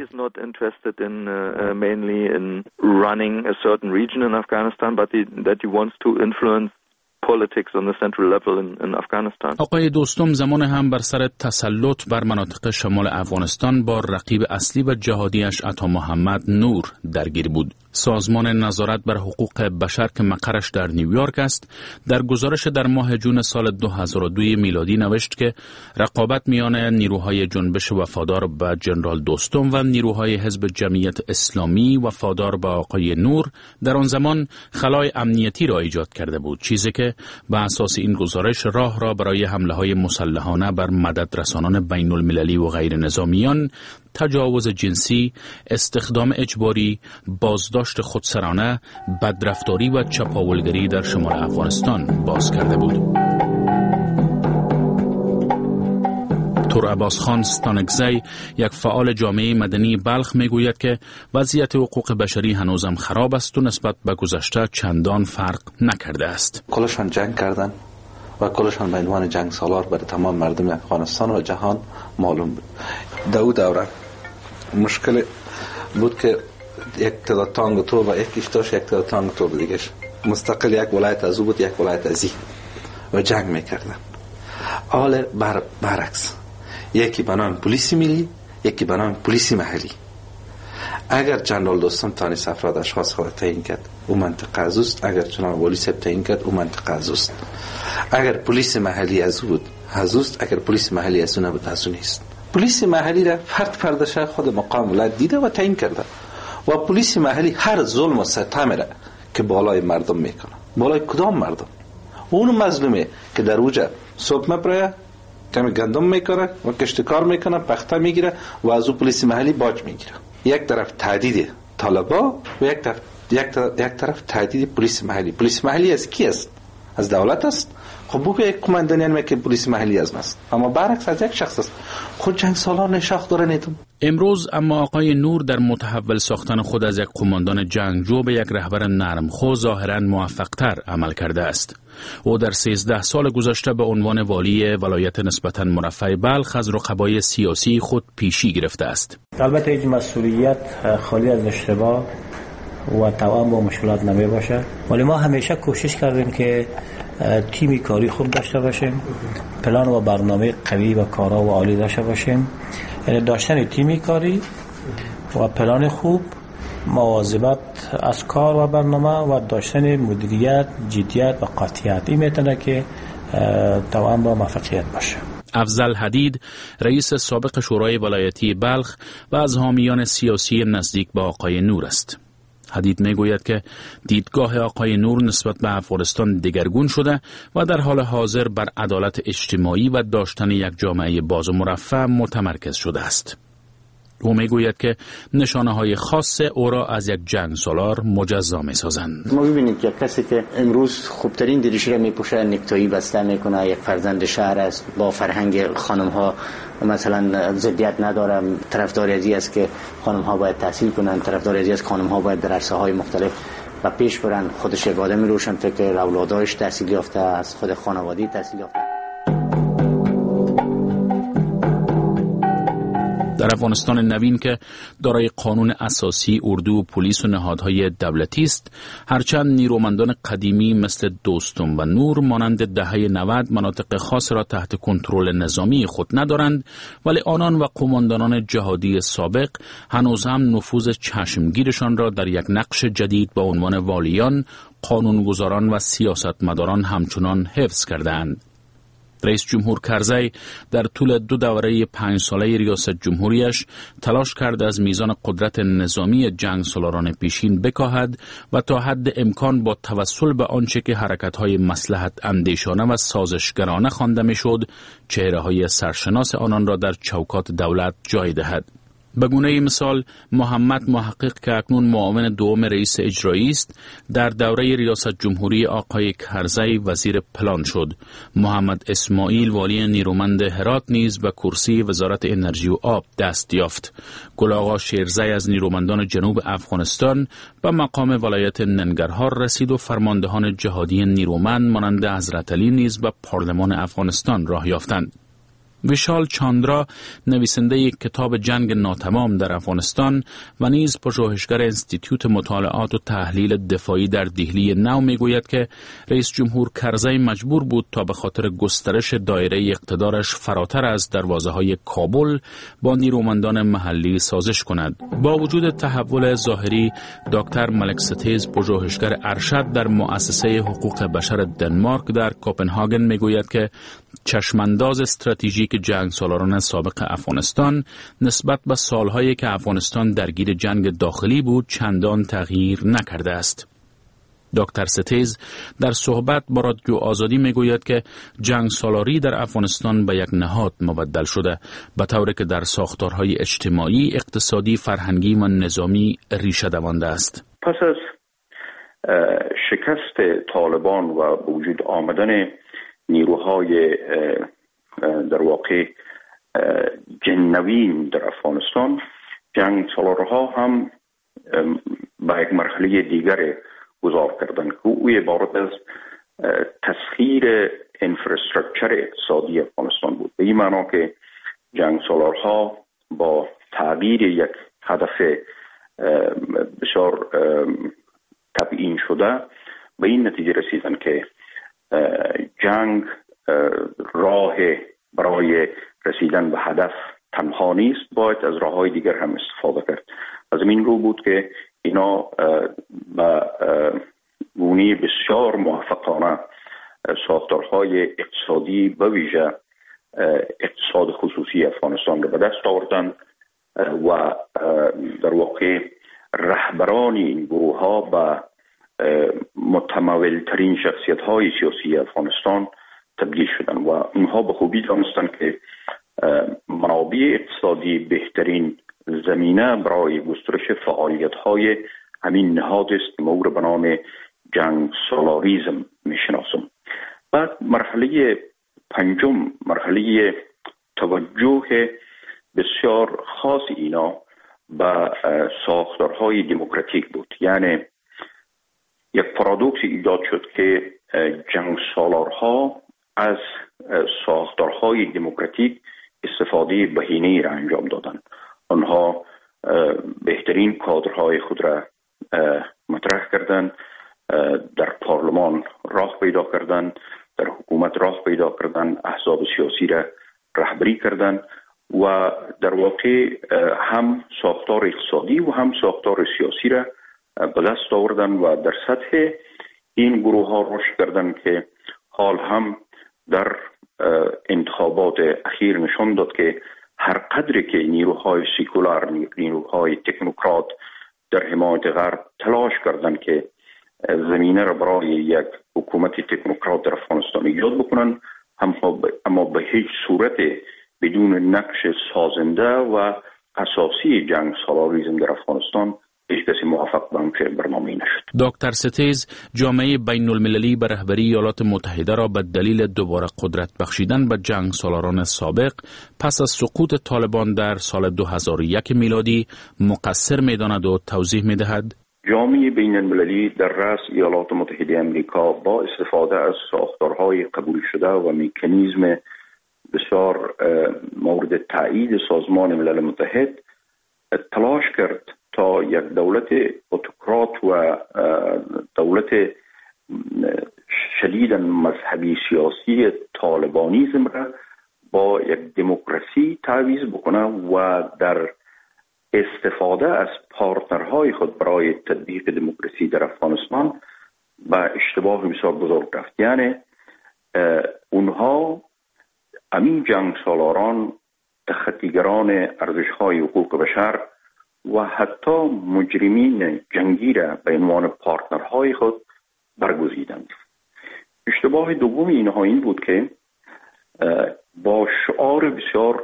آقای دوستم زمان هم بر سر تسلط بر مناطق شمال افغانستان با رقیب اصلی و جهادیش عطا محمد نور درگیر بود. سازمان نظارت بر حقوق بشر که مقرش در نیویورک است، در گزارش در ماه جون سال 2002 میلادی نوشت که رقابت میان نیروهای جنبش وفادار به جنرال دوستم و نیروهای حزب جمعیت اسلامی وفادار به آقای نور در آن زمان خلای امنیتی را ایجاد کرده بود، چیزی که به اساس این گزارش راه را برای حمله‌های مسلحانه بر مدد رسانان بین المللی و غیر نظامیان، تجاوز جنسی، استخدام اجباری، بازداشت خودسرانه، بدرفتاری و چپاولگری در شمال افغانستان باز کرده بود. دکتر عباس خان ستانکزی، یک فعال جامعه مدنی بلخ، میگوید که وضعیت حقوق بشری هنوزم خراب است و نسبت به گذشته چندان فرق نکرده است. کلشان جنگ کردند و کلشان به عنوان جنگ سالار برای تمام مردم افغانستان و جهان معلوم بود. دو دوره مشکل بود که یک تعداد تانگ تو و یکیش داشت، یک تعداد تانگ تو دیگه مستقل یک ولایت از او بود، یک ولایت از این و جنگ میکردن. حال برعکس، یکی به نام پلیس ملی، یکی به نام پلیس محلی. اگر جنرال دوستم تانیس افراد اشخاص خود تعیین کرد او منطقه از اوست، اگر جناب والی صاحب تعیین کرد او منطقه از اوست. اگر پلیس محلی از او بود از اوست، اگر پلیس محلی از او نبود از او نیست. پلیس محلی را فردش خود مقام ولایت دیده و تعیین کرده و پلیس محلی هر ظلم و ستم را که بالای مردم میکنه، بالای کدام مردم؟ اون مظلومه که در اوجه صبح مبره کمی گندم میکنه و کشتکار میکنه، پخته میگیره و از او پلیس محلی باج میگیره. یک طرف تهدید طالبا و یک طرف تهدید پلیس محلی. پلیس محلی از کی است؟ از دولت است. خب بو یک کماندانی هم که پلیس محلی از است، اما برعکس از یک شخص است. خود جنگ سالار شاخ داره نیتون. امروز اما آقای نور در متحول ساختن خود از یک قماندان جنگجو به یک رهبر نرمخو ظاهرا موفق‌تر عمل کرده است. او در 13 سال گذشته به عنوان والی ولایت نسبتاً مرفه بلخ از رقبای سیاسی خود پیشی گرفته است. البته این مسئولیت خالی از اشتباه و توأم با مشکلات نمی باشه، ولی ما همیشه کوشش کردیم که تیمی کاری خوب داشته باشیم، پلان و برنامه قوی و کارا و عالی داشته باشیم. یعنی داشتن تیمی کاری و پلان خوب، مواظبت از کار و برنامه و داشتن مدیریت، جدیت و قاطعیت، این میتونه که توأم با موفقیت باشه. افضل حدید رئیس سابق شورای ولایتی بلخ و از حامیان سیاسی نزدیک به آقای نور است. حدید میگوید که دیدگاه آقای نور نسبت به افغانستان دگرگون شده و در حال حاضر بر عدالت اجتماعی و داشتن یک جامعه باز و مرفه متمرکز شده است. او میگوید که نشانه‌های خاص او را از یک جنگ سالار مجزا می‌سازند. ما ببینید که کسی که امروز خوبترین دریشی را میپوشه، نکتایی بسته میکنه، یک فرزند شهر است، با فرهنگ خانم‌ها مثلا ضدیت نداره، طرفدار ازی است که خانم‌ها باید تحصیل کنند، طرفدار ازی است که خانم‌ها باید در عرصه‌های مختلف و پیش برن. خودش یک آدم روشن فکر، اولادایش تحصیل یافته است، خود خانوادگی تحصیل یافته. در افغانستان نوین که دارای قانون اساسی، اردو و پلیس و نهادهای دولتی است، هرچند نیرومندان قدیمی مثل دوستم و نور مانند دهه 90 مناطق خاص را تحت کنترل نظامی خود ندارند، ولی آنان و قماندانان جهادی سابق هنوز هم نفوذ چشمگیرشان را در یک نقش جدید با عنوان والیان، قانونگذاران و سیاستمداران همچنان حفظ کردند. رئیس جمهور کرزی در طول 2 دوره 5 ساله ریاست جمهوریش تلاش کرد از میزان قدرت نظامی جنگ سالاران پیشین بکاهد و تا حد امکان با توسل به آنچه که حرکت‌های مصلحت اندیشانه و سازشگرانه خوانده می‌شد، چهره‌های سرشناس آنان را در چوکات دولت جای دهد. به گونه مثال محمد محقق که اکنون معاون دوم رئیس اجرایی است، در دوره ریاست جمهوری آقای کرزی وزیر پلان شد. محمد اسماعیل والی نیرومند هرات نیز به کرسی وزارت انرژی و آب دست یافت. گل آقا شیرزی از نیرومندان جنوب افغانستان به مقام ولایت ننگرهار رسید و فرماندهان جهادی نیرومند مانند حضرت علی نیز به پارلمان افغانستان راه یافتند. ویشال چاندرا نویسنده کتاب جنگ ناتمام در افغانستان و نیز پژوهشگر انستیتوت مطالعات و تحلیل دفاعی در دهلی نو میگوید که رئیس جمهور کرزی مجبور بود تا به خاطر گسترش دایره اقتدارش فراتر از دروازه‌های کابل با نیرومندان محلی سازش کند. با وجود تحول ظاهری، دکتر ملک ستیز پژوهشگر ارشد در مؤسسه حقوق بشر دنمارک در کوپنهاگن میگوید که چشمانداز استراتژیک جنگ سالاران سابق افغانستان نسبت به سالهایی که افغانستان درگیر جنگ داخلی بود چندان تغییر نکرده است. دکتر ستیز در صحبت با رادیو آزادی میگوید که جنگ سالاری در افغانستان به یک نهاد مبدل شده، به طوری که در ساختارهای اجتماعی، اقتصادی، فرهنگی و نظامی ریشه دوانده است. پس از شکست طالبان و وجود آمدن نیروهای در واقع جنوین در افغانستان، جنگ سالارها هم به یک مرحله دیگر گذار کردند که او عبارت از تسخیر انفراستراکچر اقتصادی افغانستان بود. به این معنا که جنگ سالارها با تغییر یک هدف بسیار تبیین شده به این نتیجه رسیدن که جنگ راه برای رسیدن به هدف تنها نیست، باید از راه‌های دیگر هم استفاده کرد. از این رو بود که اینا به گونه بسیار موفقانه ساختارهای اقتصادی به ویژه اقتصاد خصوصی افغانستان را به دست آوردند و در واقع رهبران این گروه ها به متمول ترین شخصیت های سیاسی افغانستان تبدیل شدند و اونها به خوبی دانستند که منابع اقتصادی بهترین زمینه برای گسترش فعالیت های همین نهاد است که ما به نام جنگ سالاریزم میشناسم. بعد مرحله پنجم، مرحله توجه بسیار خاص اینا به ساختارهای دموکراتیک بود. یعنی یک پارادوکس ایجاد شد که جنگ سالارها از ساختارهای دموکراتیک استفاده بهینه‌ای را انجام دادند. آنها بهترین کادرهای خود را مطرح کردند، در پارلمان راه پیدا کردند، در حکومت راه پیدا کردند، احزاب سیاسی را رهبری کردند و در واقع هم ساختار اقتصادی و هم ساختار سیاسی را به دست آوردن و در سطح این گروه ها رشد کردند که حال هم در انتخابات اخیر نشان داد که هر قدری که نیروهای سیکولار، نیروهای تکنوکرات در حمایت غرب تلاش کردند که زمینه را برای یک حکومت تکنوکرات در افغانستان ایجاد بکنن، اما به هیچ صورت بدون نقش سازنده و اساسی جنگ سالاریزم در افغانستان هیچ کسی موفق به همچه برنامه‌ای نشد. دکتر ستیز، جامعه بین المللی به رهبری ایالات متحده را به دلیل دوباره قدرت بخشیدن به جنگ سالاران سابق پس از سقوط طالبان در سال 2001 میلادی مقصر می‌داند و توضیح می‌دهد. جامعه بین المللی در رأس ایالات متحده آمریکا با استفاده از ساختارهای قبول شده و مکانیزم بسیار مورد تایید سازمان ملل متحد تلاش کرد تا یک دولت اتوکرات و دولت شدیداً مذهبی سیاسی طالبانیزم را با یک دموکراسی تعویض بکنه و در استفاده از پارتنرهای خود برای تطبیق دموکراسی در افغانستان به اشتباه بسیار بزرگ رفت. یعنی اونها همین جنگ سالاران تخطیگران ارزش‌های حقوق بشر و حتی مجرمین جنگی را به عنوان پارتنرهای خود برگزیدند. اشتباه دوم اینها این بود که با شعار بسیار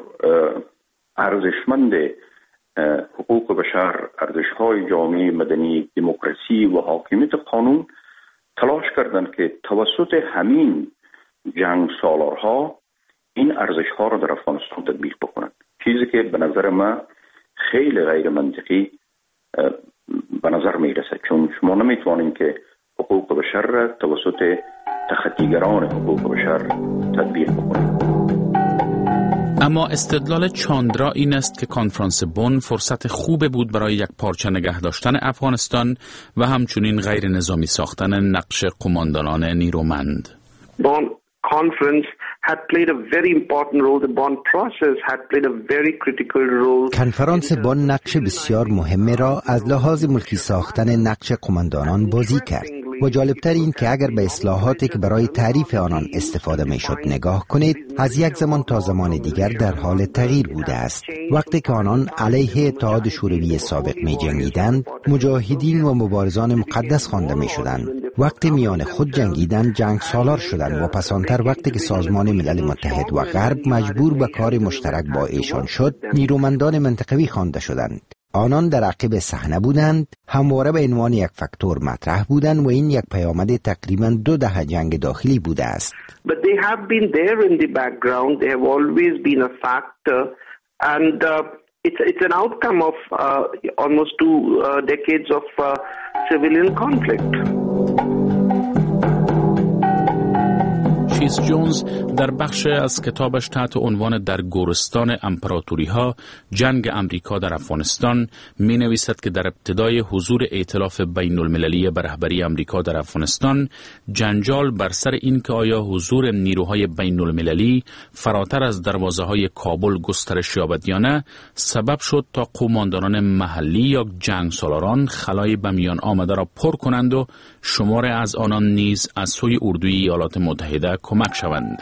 ارزشمند حقوق بشر، ارزش‌های جامعه مدنی، دموکراسی و حاکمیت قانون تلاش کردند که توسط همین جنگ سالارها این ارزش‌ها را در افغانستان تطبیق بکنند، چیزی که به نظر من خیلی غیر منطقی به نظر میرسه، چون شما نمیتوانید که حقوق بشر را توسط تخطیگران حقوق بشر تطبیق بکنید. اما استدلال چاندرا این است که کنفرانس بن فرصت خوب بود برای یک پارچه نگه داشتن افغانستان و همچنین غیر نظامی ساختن نقش قماندانان نیرومند. Bonn conference had played a very important role. The Bonn process had played a very critical role. کنفرانس بن نقش بسیار مهمی را از لحاظ ملکی ساختن نقش قماندانان بازی کرد. و جالبتر این که اگر به اصلاحاتی که برای تعریف آنان استفاده می شد نگاه کنید، از یک زمان تا زمان دیگر در حال تغییر بوده است. وقتی که آنان علیه اتحاد شوروی سابق می جنگیدند، مجاهدین و مبارزان مقدس خوانده می شدند. وقتی میان خود جنگیدند، جنگ سالار شدند و پسانتر وقتی که سازمان ملل متحد و غرب مجبور به کار مشترک با ایشان شد، نیرومندان منطقوی خوانده شدند. آنان در عقب صحنه بودند، همواره به عنوان یک فاکتور مطرح بودند و این یک پیامد تقریباً 2 دهه جنگ داخلی بوده است. But they have been there in the background. They have always been a factor, and it's an outcome of almost 2 decades of civilian conflict. آلشیس جونز در بخش از کتابش تحت عنوان در گورستان امپراتوری ها جنگ امریکا در افغانستان می نویسد که در ابتدای حضور ائتلاف بین المللی به رهبری امریکا در افغانستان جنجال بر سر این که آیا حضور نیروهای بین المللی فراتر از دروازه های کابل گسترش یابد یا نه سبب شد تا قوماندانان محلی یا جنگسالاران خلای به میان آمده را پر کنند و شمار از آنان نیز از سوی اردوی ایالات متحده کمک شوند.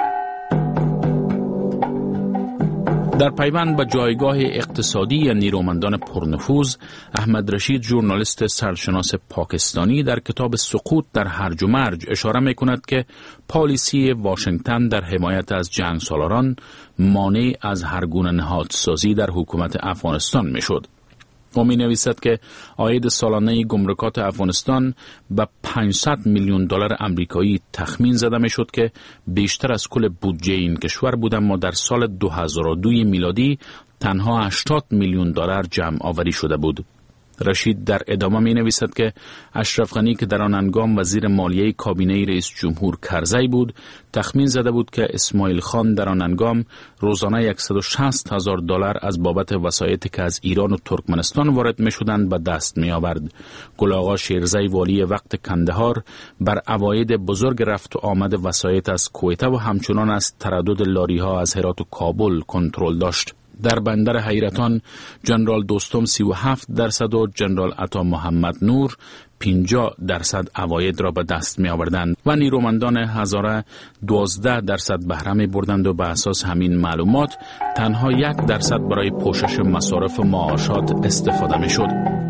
در پیوند به جایگاه اقتصادی نیرومندان پرنفوذ، احمد رشید ژورنالیست سرشناس پاکستانی در کتاب سقوط در هرج و مرج اشاره می‌کند که پالیسی واشنگتن در حمایت از جنگسالاران مانع از هر گونه نهادسازی در حکومت افغانستان می‌شد. او می نویسد که عاید سالانه گمرکات افغانستان به 500 میلیون دلار آمریکایی تخمین زده می شد که بیشتر از کل بودجه این کشور بود، اما در سال 2002 میلادی تنها 80 میلیون دلار جمع آوری شده بود. رشید در ادامه می نویسد که اشرف غنی که در آن هنگام وزیر مالیه کابینه رئیس جمهور کرزی بود تخمین زده بود که اسماعیل خان در آن هنگام روزانه 160,000 دلار از بابت وسایطی که از ایران و ترکمنستان وارد می شدند به دست می آورد. گل آقا شیرزی والی وقت کندهار بر عواید بزرگ رفت و آمد وسایط از کویته و همچنان از تردد لاری ها از هرات و کابل کنترل داشت. در بندر حیرتان جنرال دوستم 37% و جنرال عطا محمد نور 50% عواید را به دست می آوردند و نیرومندان هزاره 12% بهره می بردند و به اساس همین معلومات تنها 1% برای پوشش مصارف و معاشات استفاده می شد.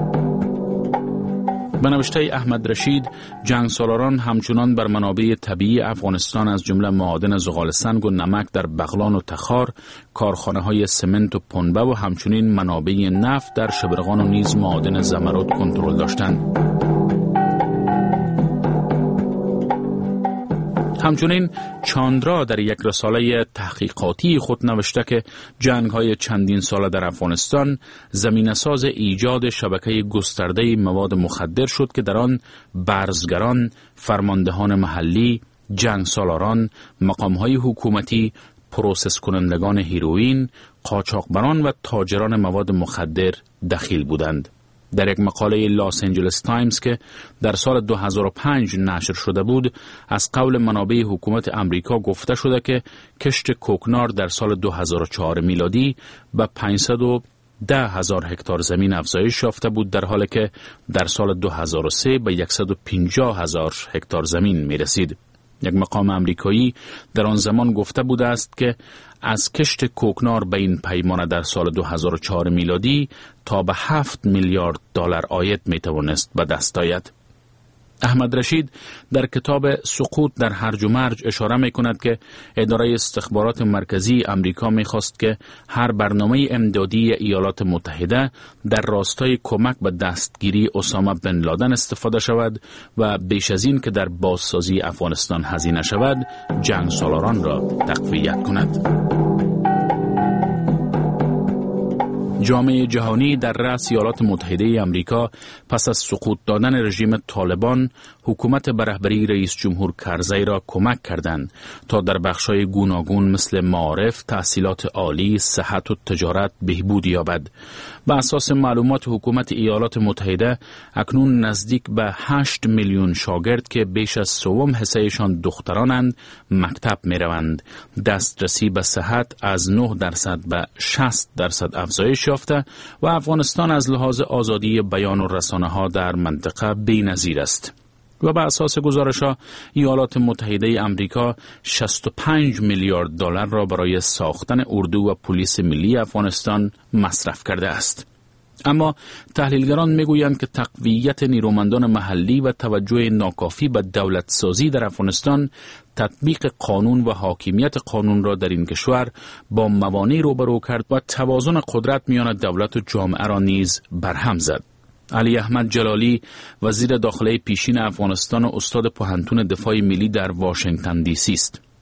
به نوشته احمد رشید، جنگسالاران همچنان بر منابع طبیعی افغانستان از جمله معادن زغال سنگ و نمک در بغلان و تخار، کارخانه های سمنت و پنبه و همچنین منابع نفت در شبرغان و نیز معادن زمرد کنترل داشتند. همچنین چاندرا در یک رساله تحقیقاتی خود نوشته که جنگ‌های چندین ساله در افغانستان زمینه‌ساز ایجاد شبکه گسترده مواد مخدر شد که در آن برزگران، فرماندهان محلی، جنگسالاران، مقام‌های حکومتی، پروسس کنندگان هیروئین، قاچاقبران و تاجران مواد مخدر دخیل بودند. در یک مقاله لاس انجلس تایمز که در سال 2005 نشر شده بود، از قول منابع حکومت امریکا گفته شده که کشت کوکنار در سال 2004 میلادی به 510,000 هکتار زمین افزایش یافته بود، در حالی که در سال 2003 به 150,000 هکتار زمین می رسید. یک مقام امریکایی در آن زمان گفته بوده است که از کشت کوکنار به این پیمانه در سال 2004 میلادی تا به 7 میلیارد دلار عاید می توانست به دست آید. احمد رشید در کتاب سقوط در هرج و مرج اشاره می کند که اداره استخبارات مرکزی امریکا می خواست که هر برنامه امدادی ایالات متحده در راستای کمک به دستگیری اسامه بن لادن استفاده شود و بیش از این که در بازسازی افغانستان هزینه شود، جنگسالاران را تقویت کند. جامعه جهانی در رأس ایالات متحده آمریکا پس از سقوط دادن رژیم طالبان حکومت به رهبری رئیس جمهور کرزی را کمک کردند تا در بخش‌های گوناگون مثل معارف، تحصیلات عالی، صحت و تجارت بهبود یابد. بر اساس معلومات حکومت ایالات متحده اکنون نزدیک به 8 میلیون شاگرد که بیش از سوم حصه‌شان دخترانند مکتب می‌روند. دسترسی به صحت از 9% به 60% افزایش یافته و افغانستان از لحاظ آزادی بیان و رسانه‌ها در منطقه بی‌نظیر است. و بر اساس گزارش‌ها ایالات متحده آمریکا 65 میلیارد دلار را برای ساختن اردو و پلیس ملی افغانستان مصرف کرده است. اما تحلیلگران میگویند که تقویت نیرومندان محلی و توجه ناکافی به دولت سازی در افغانستان تطبیق قانون و حاکمیت قانون را در این کشور با موانع روبرو کرد و توازن قدرت میان دولت و جامعه را نیز برهم زد. علی احمد جلالی وزیر داخله پیشین افغانستان و استاد پوهنتون دفاع ملی در واشنگتن دی سی است.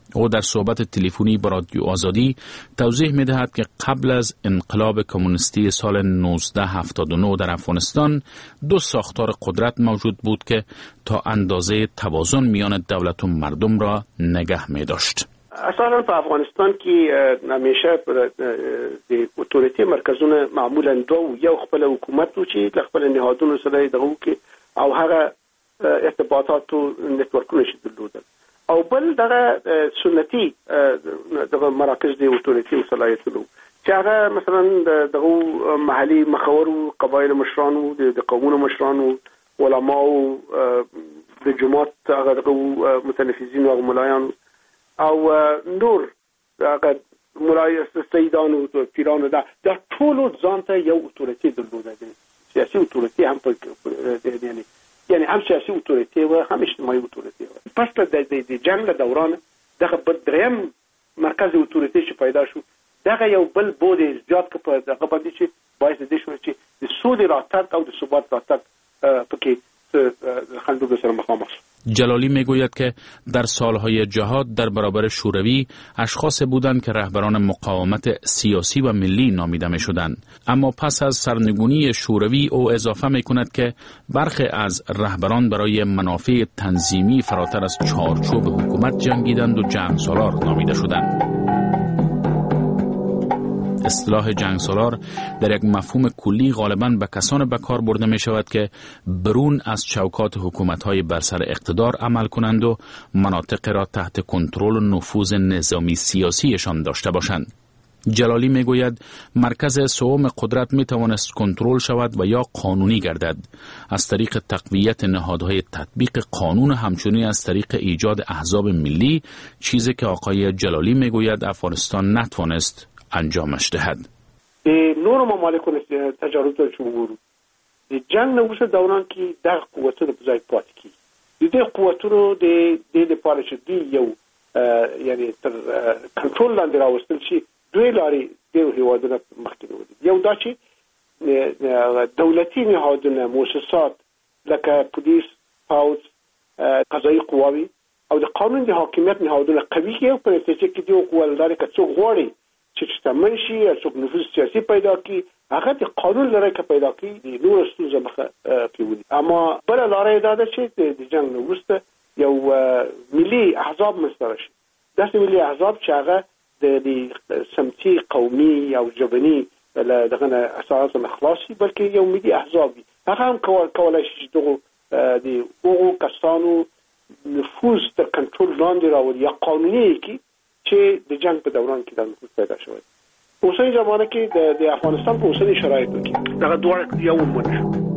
او در صحبت تلفنی با رادیو آزادی توضیح می‌دهد که قبل از انقلاب کمونیستی سال 1979 در افغانستان دو ساختار قدرت موجود بود که تا اندازه توازن میان دولت و مردم را نگه می‌داشت. اصلا په افغانستان کې همیشه د اتوریتی مرکزونه معمولا یو خپل حکومت و چې خپل نهادونو سره دغه کې او هغه ارتباطات او نتورکونه چې درلودل او بل دغه سنتي دغه مراکز د اتوریتی او صلاحیتونو چې هغه مثلا دغه محلي مخاور او قبایل مشرانو د قومونو مشرانو علماو د جماعت هغه متنفذین او ملایان او نور هغه ملای سیدان او پیران دا ټول ځان ته یو اتوریتی درلوده دي سیاسي اتوریتی هم یعنی هم سیاسي اتوریتی و هم اجتماعي اتوریتی و پس د جنگ دوران دغه دریم مرکز اتوریتی چې پیدا شو دغه یو بل بود زیات که په دغه باندې چې باعث دي شو چې د سود راتګ او د ثبات راتګ پکې خلکو سره مخامخ. جلالی میگوید که در سالهای جهاد در برابر شوروی اشخاص بودند که رهبران مقاومت سیاسی و ملی نامیده می شدند، اما پس از سرنگونی شوروی او اضافه می کند که برخی از رهبران برای منافع تنظیمی فراتر از چارچوب حکومت جنگیدند و جنگسالار نامیده شدند. اصطلاح جنگسالار در یک مفهوم کلی غالباً به کسان به کار برده می شود که برون از چوکات حکومت‌های بر سر اقتدار عمل کنند و مناطق را تحت کنترل و نفوذ نظامی سیاسیشان داشته باشند. جلالی می گوید مرکز سوم قدرت می توانست کنترل شود و یا قانونی گردد از طریق تقویت نهادهای تطبیق قانون، همچنین از طریق ایجاد احزاب ملی، چیزی که آقای جلالی می گوید افغانستان نتوانست انجامش دهد. نور ممالک تجارب جمهور جنگ نوش دوران کې د قوتونو په ځای پاتې کی د قوتونو د لپاره چې دی یو یعنی تر کنټرول لاندې راوستل شي دوی لاري د هیوادونو مخکې ودی یو دا چې دولتي نهادونه مؤسسات لکه پولیس، پوځ، قضایي قواوی او د قانون د حاکمیت نهادونه قوي کې په نتیجه کې دی قوالدار که څوک غواړي چې شتمن شي او څوک نفوذ سیاسي پیدا کړي هغه د قانون لري که پیدا کړي د نور ستونزه مخه پیولي. اما بل لارې دا ده چې د جنگ وروسته یو ملي احزاب مستر شي، داسې ملي احزاب چې هغه د سمتي قومي او ژبني دغه اساسا خلاصي بلکې یو ملي احزاب دي. هغه هم کولای شي دغه د هغو کسانو نفوذ تر کنټرول لاندې راوړي یا قانوني کې چې د جنگ په دوران کې د نفوذ پیدا شوی. اوسنۍ زمانه کې د افغانستان په اوسنۍ شرایطو کې دغه دواړه یو مونږ.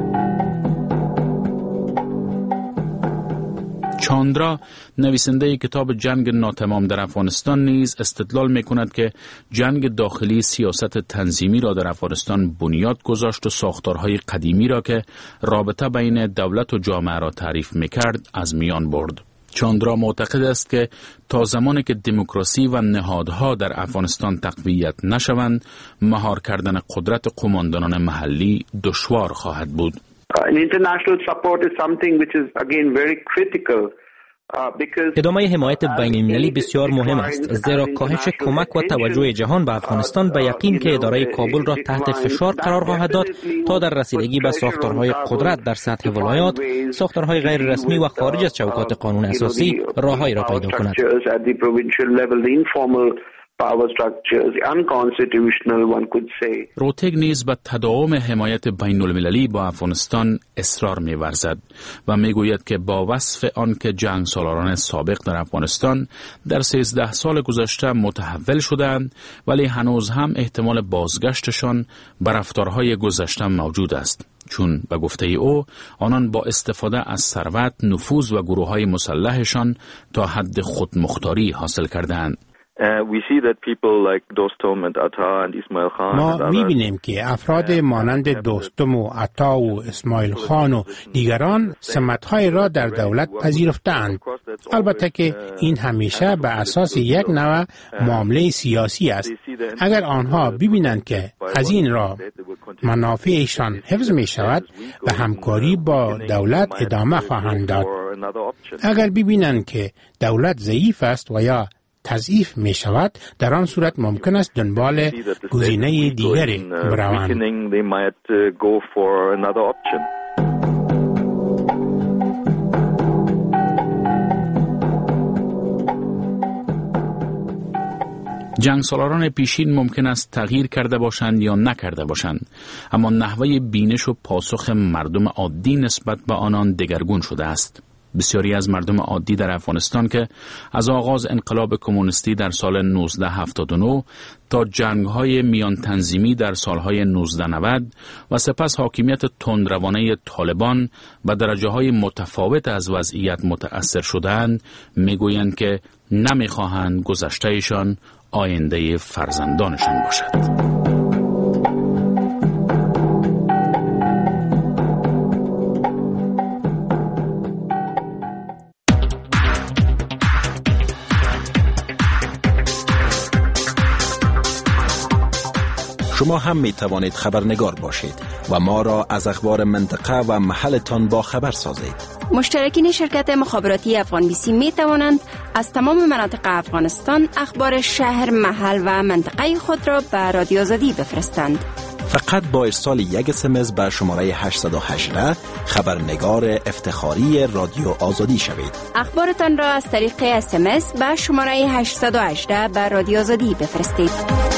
چاندرا نویسنده کتاب جنگ ناتمام در افغانستان نیز استدلال می‌کند که جنگ داخلی سیاست تنظیمی را در افغانستان بنیاد گذاشت و ساختارهای قدیمی را که رابطه بین دولت و جامعه را تعریف می‌کرد از میان برد. چاندرا معتقد است که تا زمانی که دموکراسی و نهادها در افغانستان تقویت نشوند، مهار کردن قدرت قماندانان محلی دشوار خواهد بود. International support is something which is again very critical. ادامه حمایت بین‌المللی بسیار مهم است، زیرا کاهش کمک و توجه جهان به افغانستان به یقین که اداره کابل را تحت فشار قرار خواهد داد تا در رسیدگی به ساختارهای قدرت در سطح ولایات، ساختارهای غیر رسمی و خارج از چوکات قانون اساسی راههایی را پیدا کند. روتگ نیز به تداوم حمایت بین المللی با افغانستان اصرار می‌ورزد و میگوید که با وصف آن که جنگ سالاران سابق در افغانستان در 13 سال گذشته متحول شدند، ولی هنوز هم احتمال بازگشتشان به رفتارهای گذشته موجود است، چون به گفته او آنان با استفاده از ثروت، نفوذ و گروه‌های مسلحشان تا حد خودمختاری حاصل کردند. ما می‌بینیم که افراد مانند دوستم و عطا و اسماعیل خان و دیگران سمت‌های را در دولت پذیرفتند. البته که این همیشه به اساس یک نوع معامله سیاسی است. اگر آنها ببینند که از این را منافعشان حفظ می شود و همکاری با دولت ادامه خواهند داد. اگر ببینند که دولت ضعیف است و یا تضعیف می شود، در آن صورت ممکن است دنبال گزینه دیگری بروند. جنگسالاران پیشین ممکن است تغییر کرده باشند یا نکرده باشند، اما نحوه بینش و پاسخ مردم عادی نسبت به آنان دگرگون شده است. بسیاری از مردم عادی در افغانستان که از آغاز انقلاب کمونیستی در سال 1979 تا جنگ‌های میان تنظیمی در سالهای 1990 و سپس حاکمیت تندروانه طالبان و درجه‌های متفاوت از وضعیت متأثر شدند، می‌گویند که نمی‌خواهند گذشته‌شان آینده فرزندانشان باشد. شما هم می توانید خبرنگار باشید و ما را از اخبار منطقه و محلتان با خبر سازید. مشترکین شرکت مخابراتی افغان بیسی می توانند از تمام مناطق افغانستان اخبار شهر، محل و منطقه خود را به رادیو آزادی بفرستند. فقط با ارسال یک SMS به شماره 818 خبرنگار افتخاری رادیو آزادی شوید. اخبارتان را از طریق SMS به شماره 818 به رادیو آزادی بفرستید.